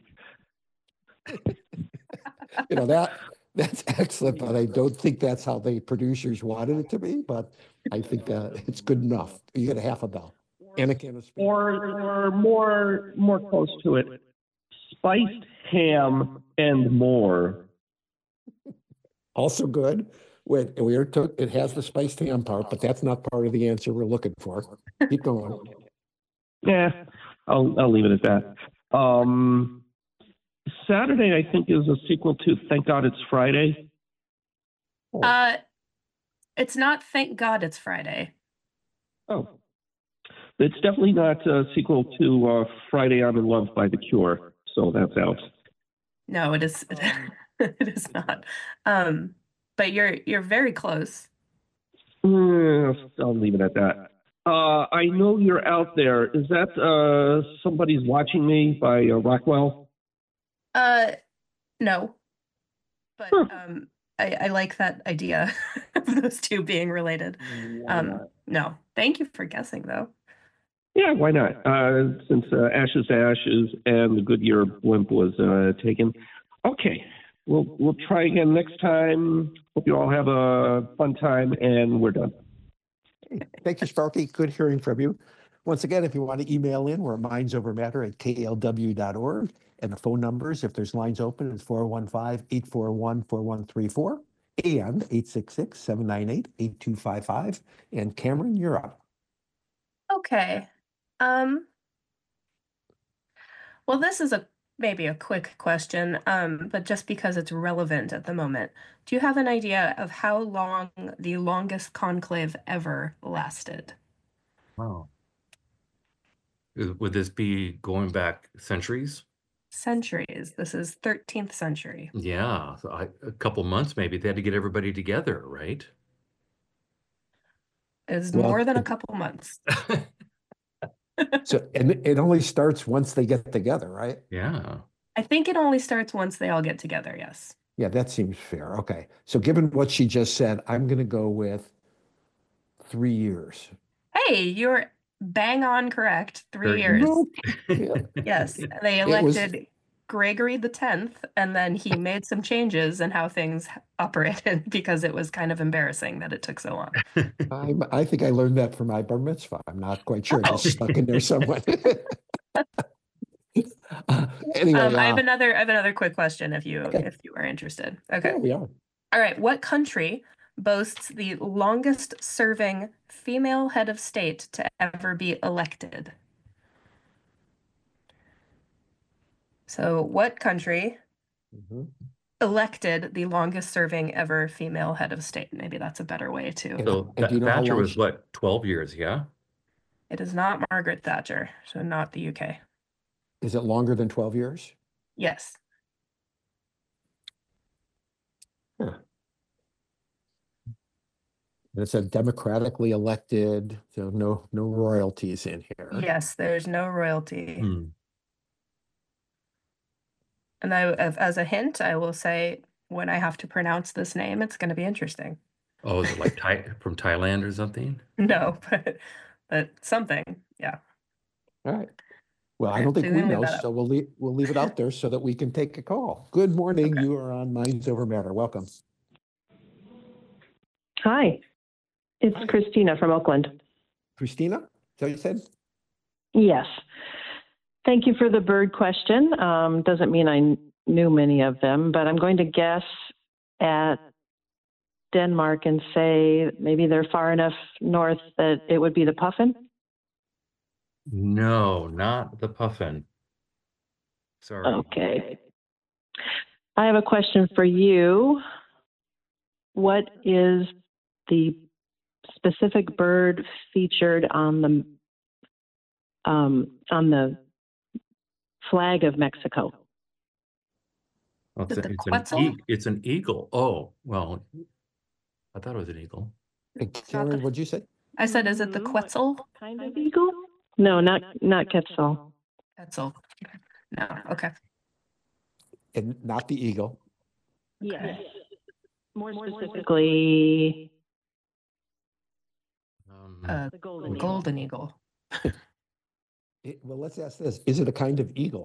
B: You know, that's excellent, but I don't think that's how the producers wanted it to be, but I think that it's good enough. You get a half a bell and a can of spam.
K: Or more close to it, spiced ham and more.
B: Also good. It has the spiced ham part, but that's not part of the answer we're looking for. Keep going.
K: Yeah, I'll leave it at that. Saturday, I think, is a sequel to Thank God It's Friday.
C: It's not Thank God It's Friday.
K: Oh. It's definitely not a sequel to Friday I'm in Love by The Cure, so that's out.
C: No, it is it is not. But you're very close.
K: I'll leave it at that. I Know You're Out There. Is that Somebody's Watching Me by Rockwell?
C: No. But I like that idea of those two being related. No. Thank you for guessing though.
K: Yeah, why not? Since Ashes to Ashes and the Goodyear blimp was taken. Okay, we'll try again next time. Hope you all have a fun time, and we're done.
B: Thank you, Sparky. Good hearing from you. Once again, if you want to email in, we're mindsovermatter@klw.org. And the phone numbers, if there's lines open, is 415-841-4134 and 866-798-8255. And Cameron, you're up.
C: Okay. Well, this is maybe a quick question, but just because it's relevant at the moment. Do you have an idea of how long the longest conclave ever lasted?
D: Wow. Would this be going back centuries?
C: Centuries. This is 13th century.
D: Yeah, so a couple months maybe. They had to get everybody together, right?
C: It's more than a couple months.
B: So, and it only starts once they get together, right?
D: Yeah.
C: I think it only starts once they all get together, yes.
B: Yeah, that seems fair. Okay. So given what she just said, I'm going to go with 3 years.
C: Hey, you're bang on correct. 3 years.
B: Yeah.
C: Yes, they elected Gregory the 10th, and then he made some changes in how things operated because it was kind of embarrassing that it took so long.
B: I think I learned that from my bar mitzvah. I'm not quite sure. It's stuck in there somewhere. Anyway,
C: I have another quick question if you are interested. Okay.
B: Yeah, we are.
C: All right. What country boasts the longest serving female head of state to ever be elected? So what country elected the longest serving ever female head of state? Maybe that's a better way to.
D: So Thatcher was what, 12 years, yeah?
C: It is not Margaret Thatcher, so not the UK.
B: Is it longer than 12 years?
C: Yes.
B: Huh. It's a democratically elected, so no royalties in here.
C: Yes, there's no royalty. And as a hint, I will say when I have to pronounce this name, it's going to be interesting.
D: Oh, is it like from Thailand or something?
C: No, but something, yeah.
B: All right. Well, I don't think we know, so we'll leave it out there so that we can take a call. Good morning. You are on Minds Over Matter. Welcome.
L: Hi, it's Christina from Oakland.
B: Christina, is that what you said?
L: Yes. Thank you for the bird question. Doesn't mean I knew many of them, but I'm going to guess at Denmark and say maybe they're far enough north that it would be the puffin.
D: No, not the puffin. Sorry.
L: Okay. I have a question for you. What is the specific bird featured on the flag of Mexico?
D: Well, it's an eagle. Oh, well, I thought it was an eagle.
B: Karen, what'd you say?
C: I said, is it the Quetzal?
L: Kind of eagle? No, not Quetzal.
C: Quetzal. No, okay.
B: And not the eagle.
L: Yes. More specifically,
C: The golden eagle.
B: Well, let's ask this. Is it a kind of eagle?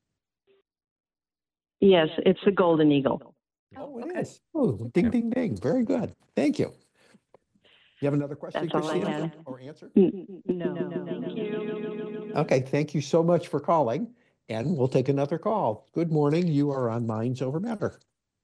L: Yes, it's the golden eagle.
B: Oh, it is. Oh, ding, ding, ding. Very good. Thank you. You have another question,
L: That's all I
B: Christina,
L: had.
B: or answer?
L: No, thank you.
B: Okay, thank you so much for calling, and we'll take another call. Good morning. You are on Minds Over Matter.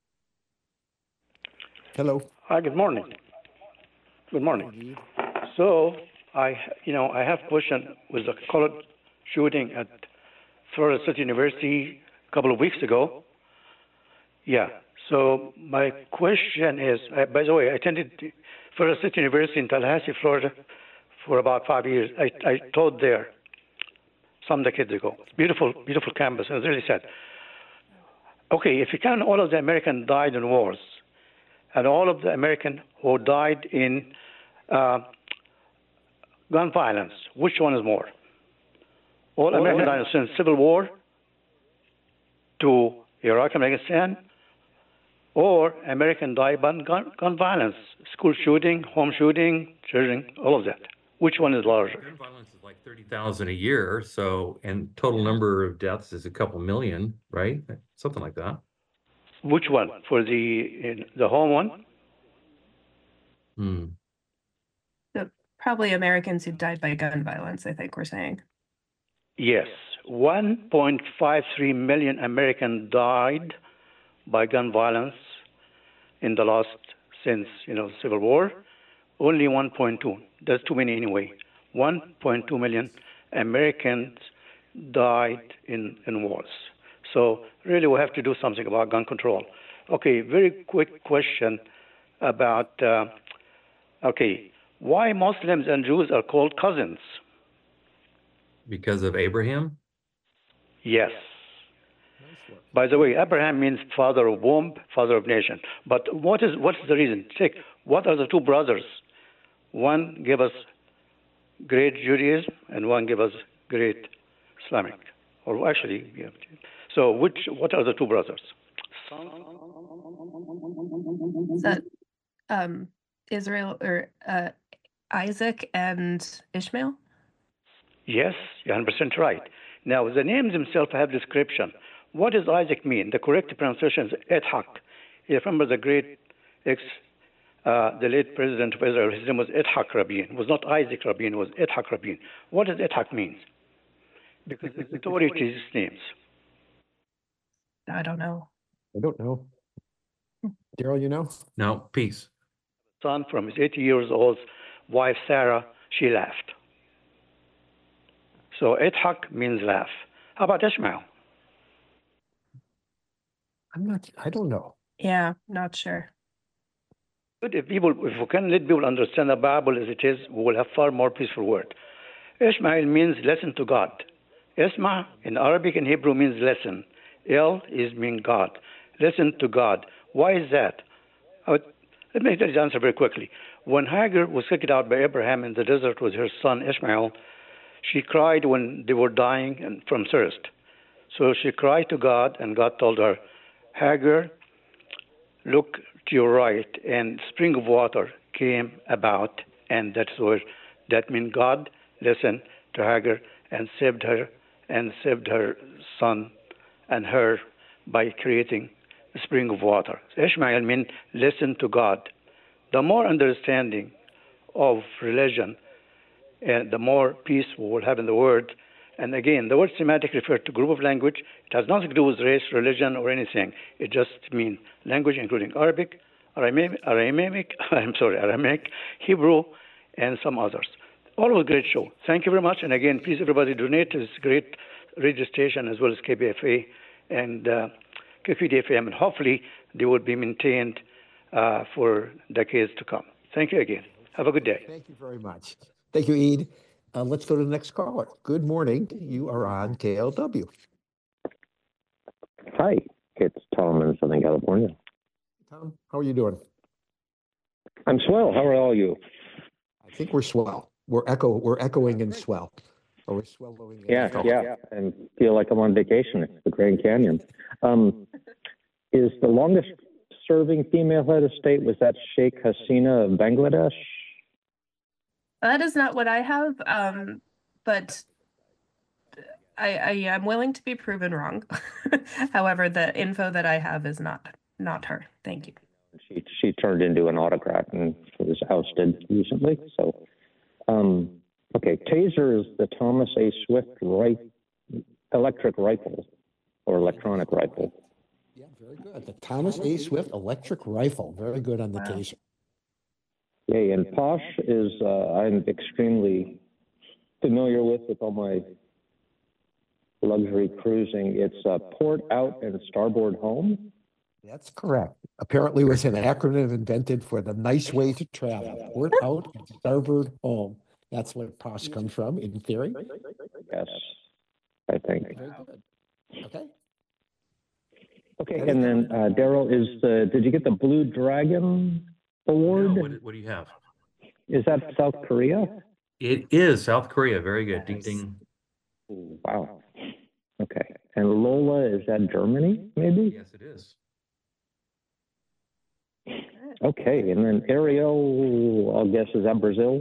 B: Hello.
M: Hi, good morning. Good morning. So I have a question with the college shooting at Florida State University a couple of weeks ago. Yeah. So my question is, by the way, I attended Florida State University in Tallahassee, Florida, for about 5 years. I taught there some decades ago. Beautiful, beautiful campus. It was really sad. Okay, if you count all of the Americans died in wars, and all of the Americans who died in gun violence, which one is more? All Americans died in Civil War to Iraq and Afghanistan, or American died by gun violence, school shooting, home shooting, children, all of that. Which one is larger?
D: Gun violence is like 30,000 a year, so, and total number of deaths is a couple million, right? Something like that.
M: Which one? For the home one?
C: Probably Americans who died by gun violence, I think we're saying.
M: Yes. 1.53 million Americans died by gun violence in the last, since, Civil War. Only 1.2. That's too many anyway. 1.2 million Americans died in wars. So really we have to do something about gun control. Okay, very quick question about, why Muslims and Jews are called cousins?
D: Because of Abraham?
M: Yes. By the way, Abraham means father of womb, father of nation. But what's the reason? Check. What are the two brothers? One gave us great Judaism, and one gave us great Islamic. Or actually, yeah. So what are the two brothers?
C: Is that Israel or Isaac and Ishmael?
M: Yes, you're 100% right. Now, the names themselves have description. What does Isaac mean? The correct pronunciation is Yitzhak. You remember the great the late president of Israel, his name was Yitzhak Rabin. It was not Isaac Rabin, it was Yitzhak Rabin. What does Yitzhak mean? Because there's authority to his names.
C: I don't know.
B: I don't know. Daryl, you know?
D: No, peace.
M: Son from his 80 years old wife, Sarah, she laughed. So Yitzhak means laugh. How about Ishmael?
B: I don't know.
C: Yeah, not sure.
M: But if we can let people understand the Bible as it is, we will have far more peaceful world. Ishmael means listen to God. Isma in Arabic and Hebrew means listen. El means God. Listen to God. Why is that? Let me tell you the answer very quickly. When Hagar was kicked out by Abraham in the desert with her son Ishmael, she cried when they were dying from thirst. So she cried to God, and God told her, Hagar, look to your right, and spring of water came about, and that means God listened to Hagar and saved her son and her by creating a spring of water. Ishmael means listen to God. The more understanding of religion, and the more peace we will have in the world. And again, the word Semitic refers to group of language. It has nothing to do with race, religion, or anything. It just means language, including Arabic, Aramaic, Hebrew, and some others. Always a great show. Thank you very much. And again, please, everybody, donate to this great radio station as well as KBFA and KQDFM, and hopefully they will be maintained for decades to come. Thank you again. Have a good day.
B: Thank you very much. Thank you, Eid. Let's go to the next caller. Good morning. You are on KLW.
N: Hi, it's Tom in Southern California.
B: Tom, how are you doing?
N: I'm swell. How are all you?
B: I think we're swell. We're echoing in swell. Or we're swallowing in echo.
N: Yeah. And feel like I'm on vacation. It's the Grand Canyon. Is the longest serving female head of state, was that Sheikh Hasina of Bangladesh?
C: That is not what I have, but I'm willing to be proven wrong. However, the info that I have is not her. Thank you.
N: She turned into an autocrat and was ousted recently. So, okay, taser is the Thomas A. Swift electric rifle or electronic rifle.
B: Yeah, very good. The Thomas A. Swift electric rifle. Very good on the taser.
N: Okay, and Posh is I'm extremely familiar with all my luxury cruising. It's port out and starboard home.
B: That's correct. Apparently, it was an acronym invented for the nice way to travel. Port out and starboard home. That's where Posh comes from, in theory.
N: Yes, I think.
B: Very good. Okay.
N: Okay, and then Daryl, did you get the Blue Dragon Award?
D: No, what do you have?
N: Is that South Korea?
D: It is South Korea. Very good. Ding, ding.
N: Ooh, wow. Okay. And Lola, is that Germany, maybe?
D: Yes, it is.
N: Okay, and then Ariel, I'll guess, is that Brazil?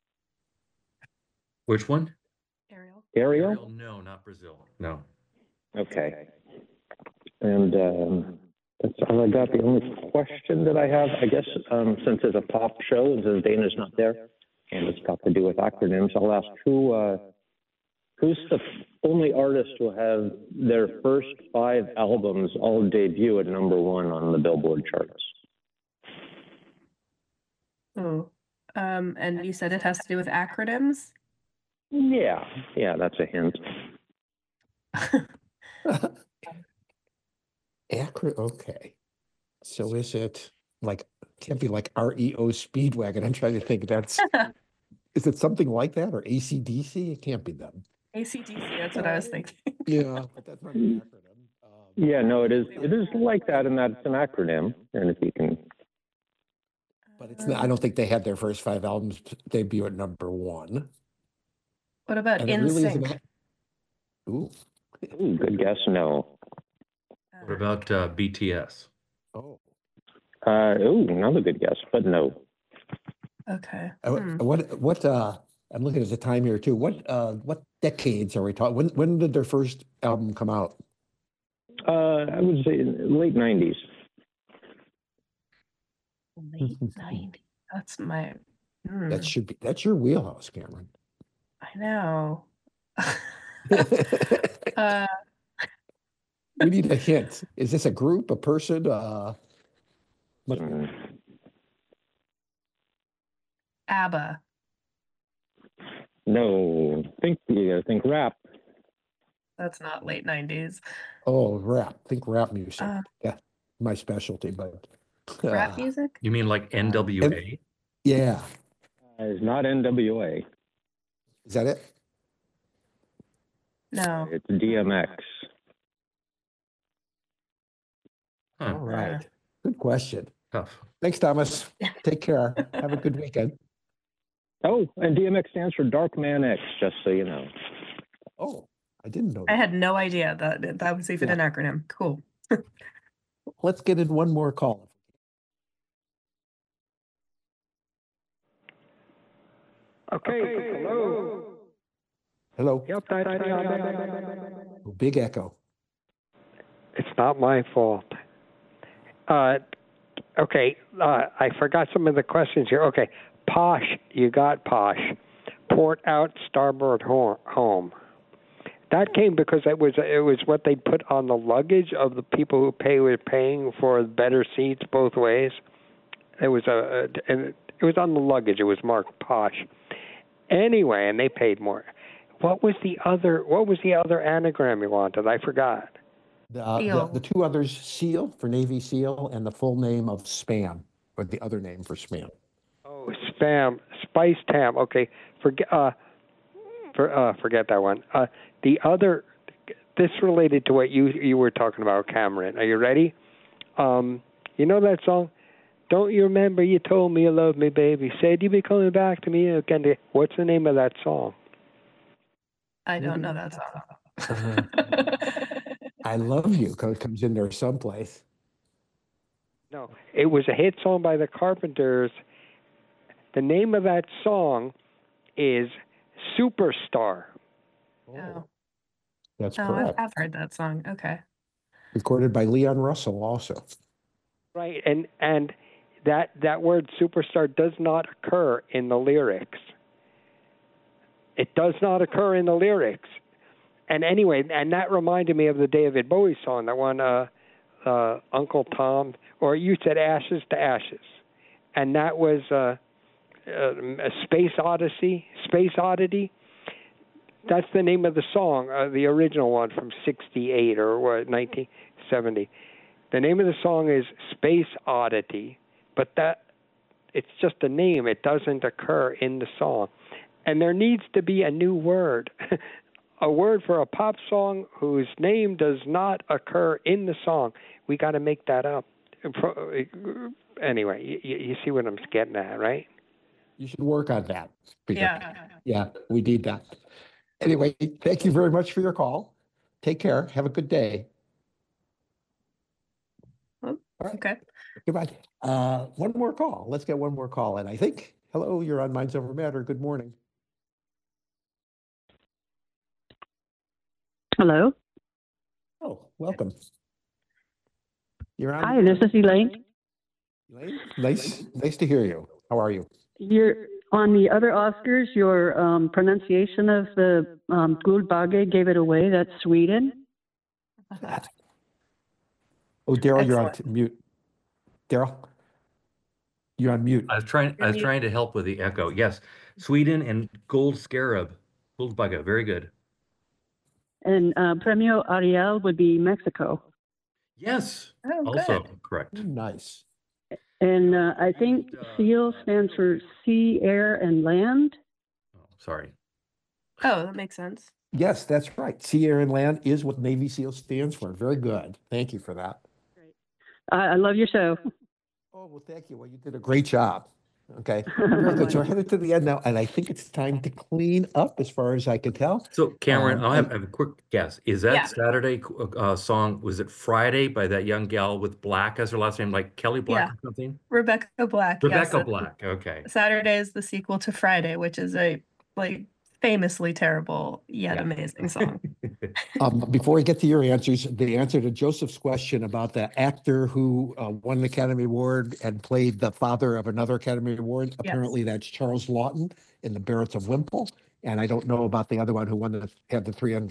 D: Which one?
N: Ariel?
D: No, not Brazil. No.
N: Okay. And that's all I got. The only question that I have, I guess, since it's a pop show, and since Dana's not there, and it's got to do with acronyms, I'll ask who's the only artist to have their first 5 albums all debut at #1 on the Billboard charts?
C: Oh, and you said it has to do with acronyms?
N: Yeah, that's a hint.
B: Okay. So is it like, can't be like REO Speedwagon? I'm trying to think is it something like that or AC/DC? It can't be them.
C: AC/DC, that's what I was thinking.
B: Yeah, but that's not an acronym.
N: Yeah, no, it is like that, and that's an acronym. And if you can.
B: But it's not, I don't think they had their first 5 albums debut at #1.
C: What about
B: And it really
C: NSYNC?
B: isn't. Ooh.
N: Ooh, good guess. No.
D: What about BTS?
B: Oh.
N: Another good guess, but no.
C: Okay.
B: What I'm looking at the time here too. What decades are we talking? When did their first album come out?
N: I would say late 90s.
C: Late 90s. That's my.
B: That's your wheelhouse, Cameron.
C: I know.
B: We need a hint. Is this a group, a person?
C: ABBA.
N: No, think rap.
C: That's not late 90s.
B: Oh, rap. Think rap music. Yeah, my specialty, but
C: Rap music?
D: You mean like NWA?
B: Yeah.
N: It's not NWA.
B: Is that it?
C: No.
N: It's DMX.
B: All right. Good question.
D: Tough.
B: Thanks, Thomas. Take care. Have a good weekend.
N: Oh, and DMX stands for Dark Man X, just so you know.
B: Oh, I didn't know
C: I
B: that.
C: had no idea that was even an acronym. Cool.
B: Let's get in one more call.
O: Okay. Hello.
B: Hello.
O: Yep.
B: Oh, big echo.
O: It's not my fault. Okay. I forgot some of the questions here. Okay. Posh. You got Posh. Port out, starboard home. That came because it was what they put on the luggage of the people who were paying for better seats both ways. It was it was on the luggage. It was marked Posh. Anyway, and they paid more. What was the other anagram you wanted? I forgot.
B: The 2 others, SEAL for Navy SEAL, and the full name of SPAM, or the other name for SPAM.
O: Oh, spam, spice tam. Okay, forget that one. The other, this related to what you were talking about, Cameron. Are you ready? You know that song? Don't you remember you told me you loved me, baby? Said you'd be coming back to me again. What's the name of that song?
C: I don't know that song.
B: I Love You comes in there someplace.
O: No, it was a hit song by the Carpenters. The name of that song is Superstar.
C: Oh,
B: That's
C: oh,
B: correct.
C: I've heard that song. Okay.
B: Recorded by Leon Russell also.
O: Right, and that word superstar does not occur in the lyrics. It does not occur in the lyrics. And anyway, and that reminded me of the David Bowie song, that one, Uncle Tom, or you said Ashes to Ashes. And that was a Space Odyssey, Space Oddity. That's the name of the song, the original one from 68 or what, 1970. The name of the song is Space Oddity, but it's just a name. It doesn't occur in the song. And there needs to be a new word, a word for a pop song whose name does not occur in the song. We got to make that up. Anyway, you see what I'm getting at, right?
B: You should work on that, Peter.
C: Yeah.
B: Yeah, we need that. Anyway, thank you very much for your call. Take care. Have a good day.
C: Oh, okay.
B: Goodbye. One more call. Let's get one more call. And I think, hello, you're on Minds Over Matter. Good morning.
P: Hello.
B: Oh, welcome. You're on.
P: Hi, this is Elaine.
B: Elaine, nice to hear you. How are you?
P: You're on the other Oscars. Your pronunciation of the Guldbagge gave it away. That's Sweden.
B: Oh, Daryl, you're on mute. Daryl, you're on mute.
D: I was trying to help with the echo. Yes, Sweden and Gold Scarab, Guldbagge, very good.
P: And Premio Ariel would be Mexico.
D: Yes,
C: Oh,
D: also
C: good.
D: correct.
B: Nice.
P: And I think SEAL stands for Sea, Air, and Land.
D: Sorry.
C: Oh, that makes sense.
B: Yes, that's right. Sea, Air, and Land is what Navy SEAL stands for. Very good. Thank you for that.
P: I love your show.
B: Oh, well, thank you. Well, you did a great job. Okay. Very good. So we're headed to the end now, and I think it's time to clean up as far as I can tell.
D: So Cameron, I have a quick guess. Is that
C: Yeah.
D: Saturday song, was it Friday by that young gal with Black as her last name, like Kelly Black or something?
C: Rebecca Black.
D: Rebecca
C: yes.
D: Black, okay.
C: Saturday is the sequel to Friday, which is a famously terrible yet amazing song.
B: Before we get to your answers, the answer to Joseph's question about the actor who won an Academy Award and played the father of another Academy Award, apparently that's Charles Lawton in The Barretts of Wimpole. And I don't know about the other one who had the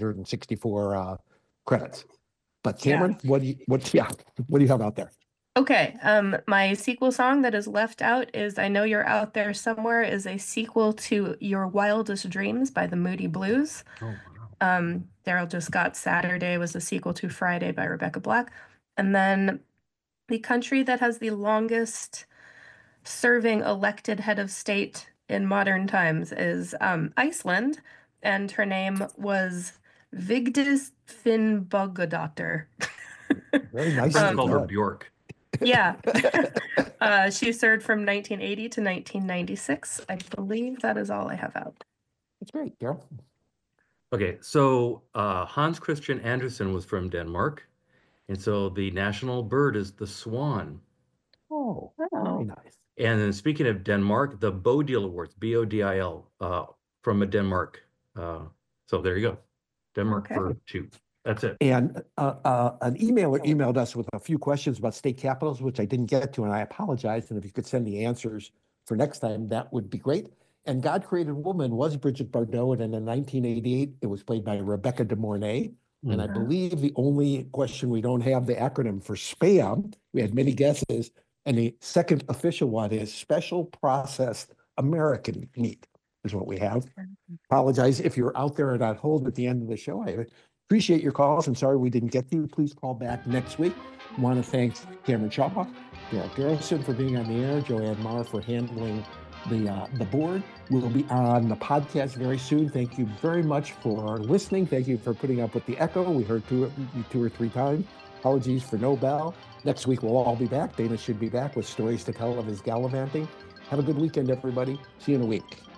B: 364 credits. But Cameron, what do you have out there?
C: Okay, my sequel song that is left out is I Know You're Out There Somewhere is a sequel to Your Wildest Dreams by the Moody Blues.
D: Oh, wow.
C: Daryl just got Saturday was a sequel to Friday by Rebecca Black. And then the country that has the longest serving elected head of state in modern times is Iceland, and her name was Vigdis Finnbogadóttir.
B: Very nice.
D: I called her Bjork.
C: Yeah. She served from 1980 to 1996. I believe that is all I have out.
B: That's great, Daryl.
D: Okay, so Hans Christian Andersen was from Denmark, and so the national bird is the swan.
B: Oh, very nice.
D: And then speaking of Denmark, the Bodil Awards, Bodil, from Denmark. So there you go, Denmark for 2. That's it.
B: And an emailer emailed us with a few questions about state capitals, which I didn't get to, and I apologize. And if you could send the answers for next time, that would be great. And God Created Woman was Brigitte Bardot, and in 1988, it was played by Rebecca De Mornay. And I believe the only question we don't have the acronym for SPAM, we had many guesses, and the second official one is Special Processed American Meat is what we have. Apologize if you're out there and on hold at the end of the show. I appreciate your calls. I'm sorry we didn't get to you. Please call back next week. I want to thank Cameron Shaw, Daryl Garrison for being on the air, Joanne Marr for handling the board. We'll be on the podcast very soon. Thank you very much for listening. Thank you for putting up with the echo. We heard two or three times. Apologies for no bell. Next week we'll all be back. Dana should be back with stories to tell of his gallivanting. Have a good weekend, everybody. See you in a week.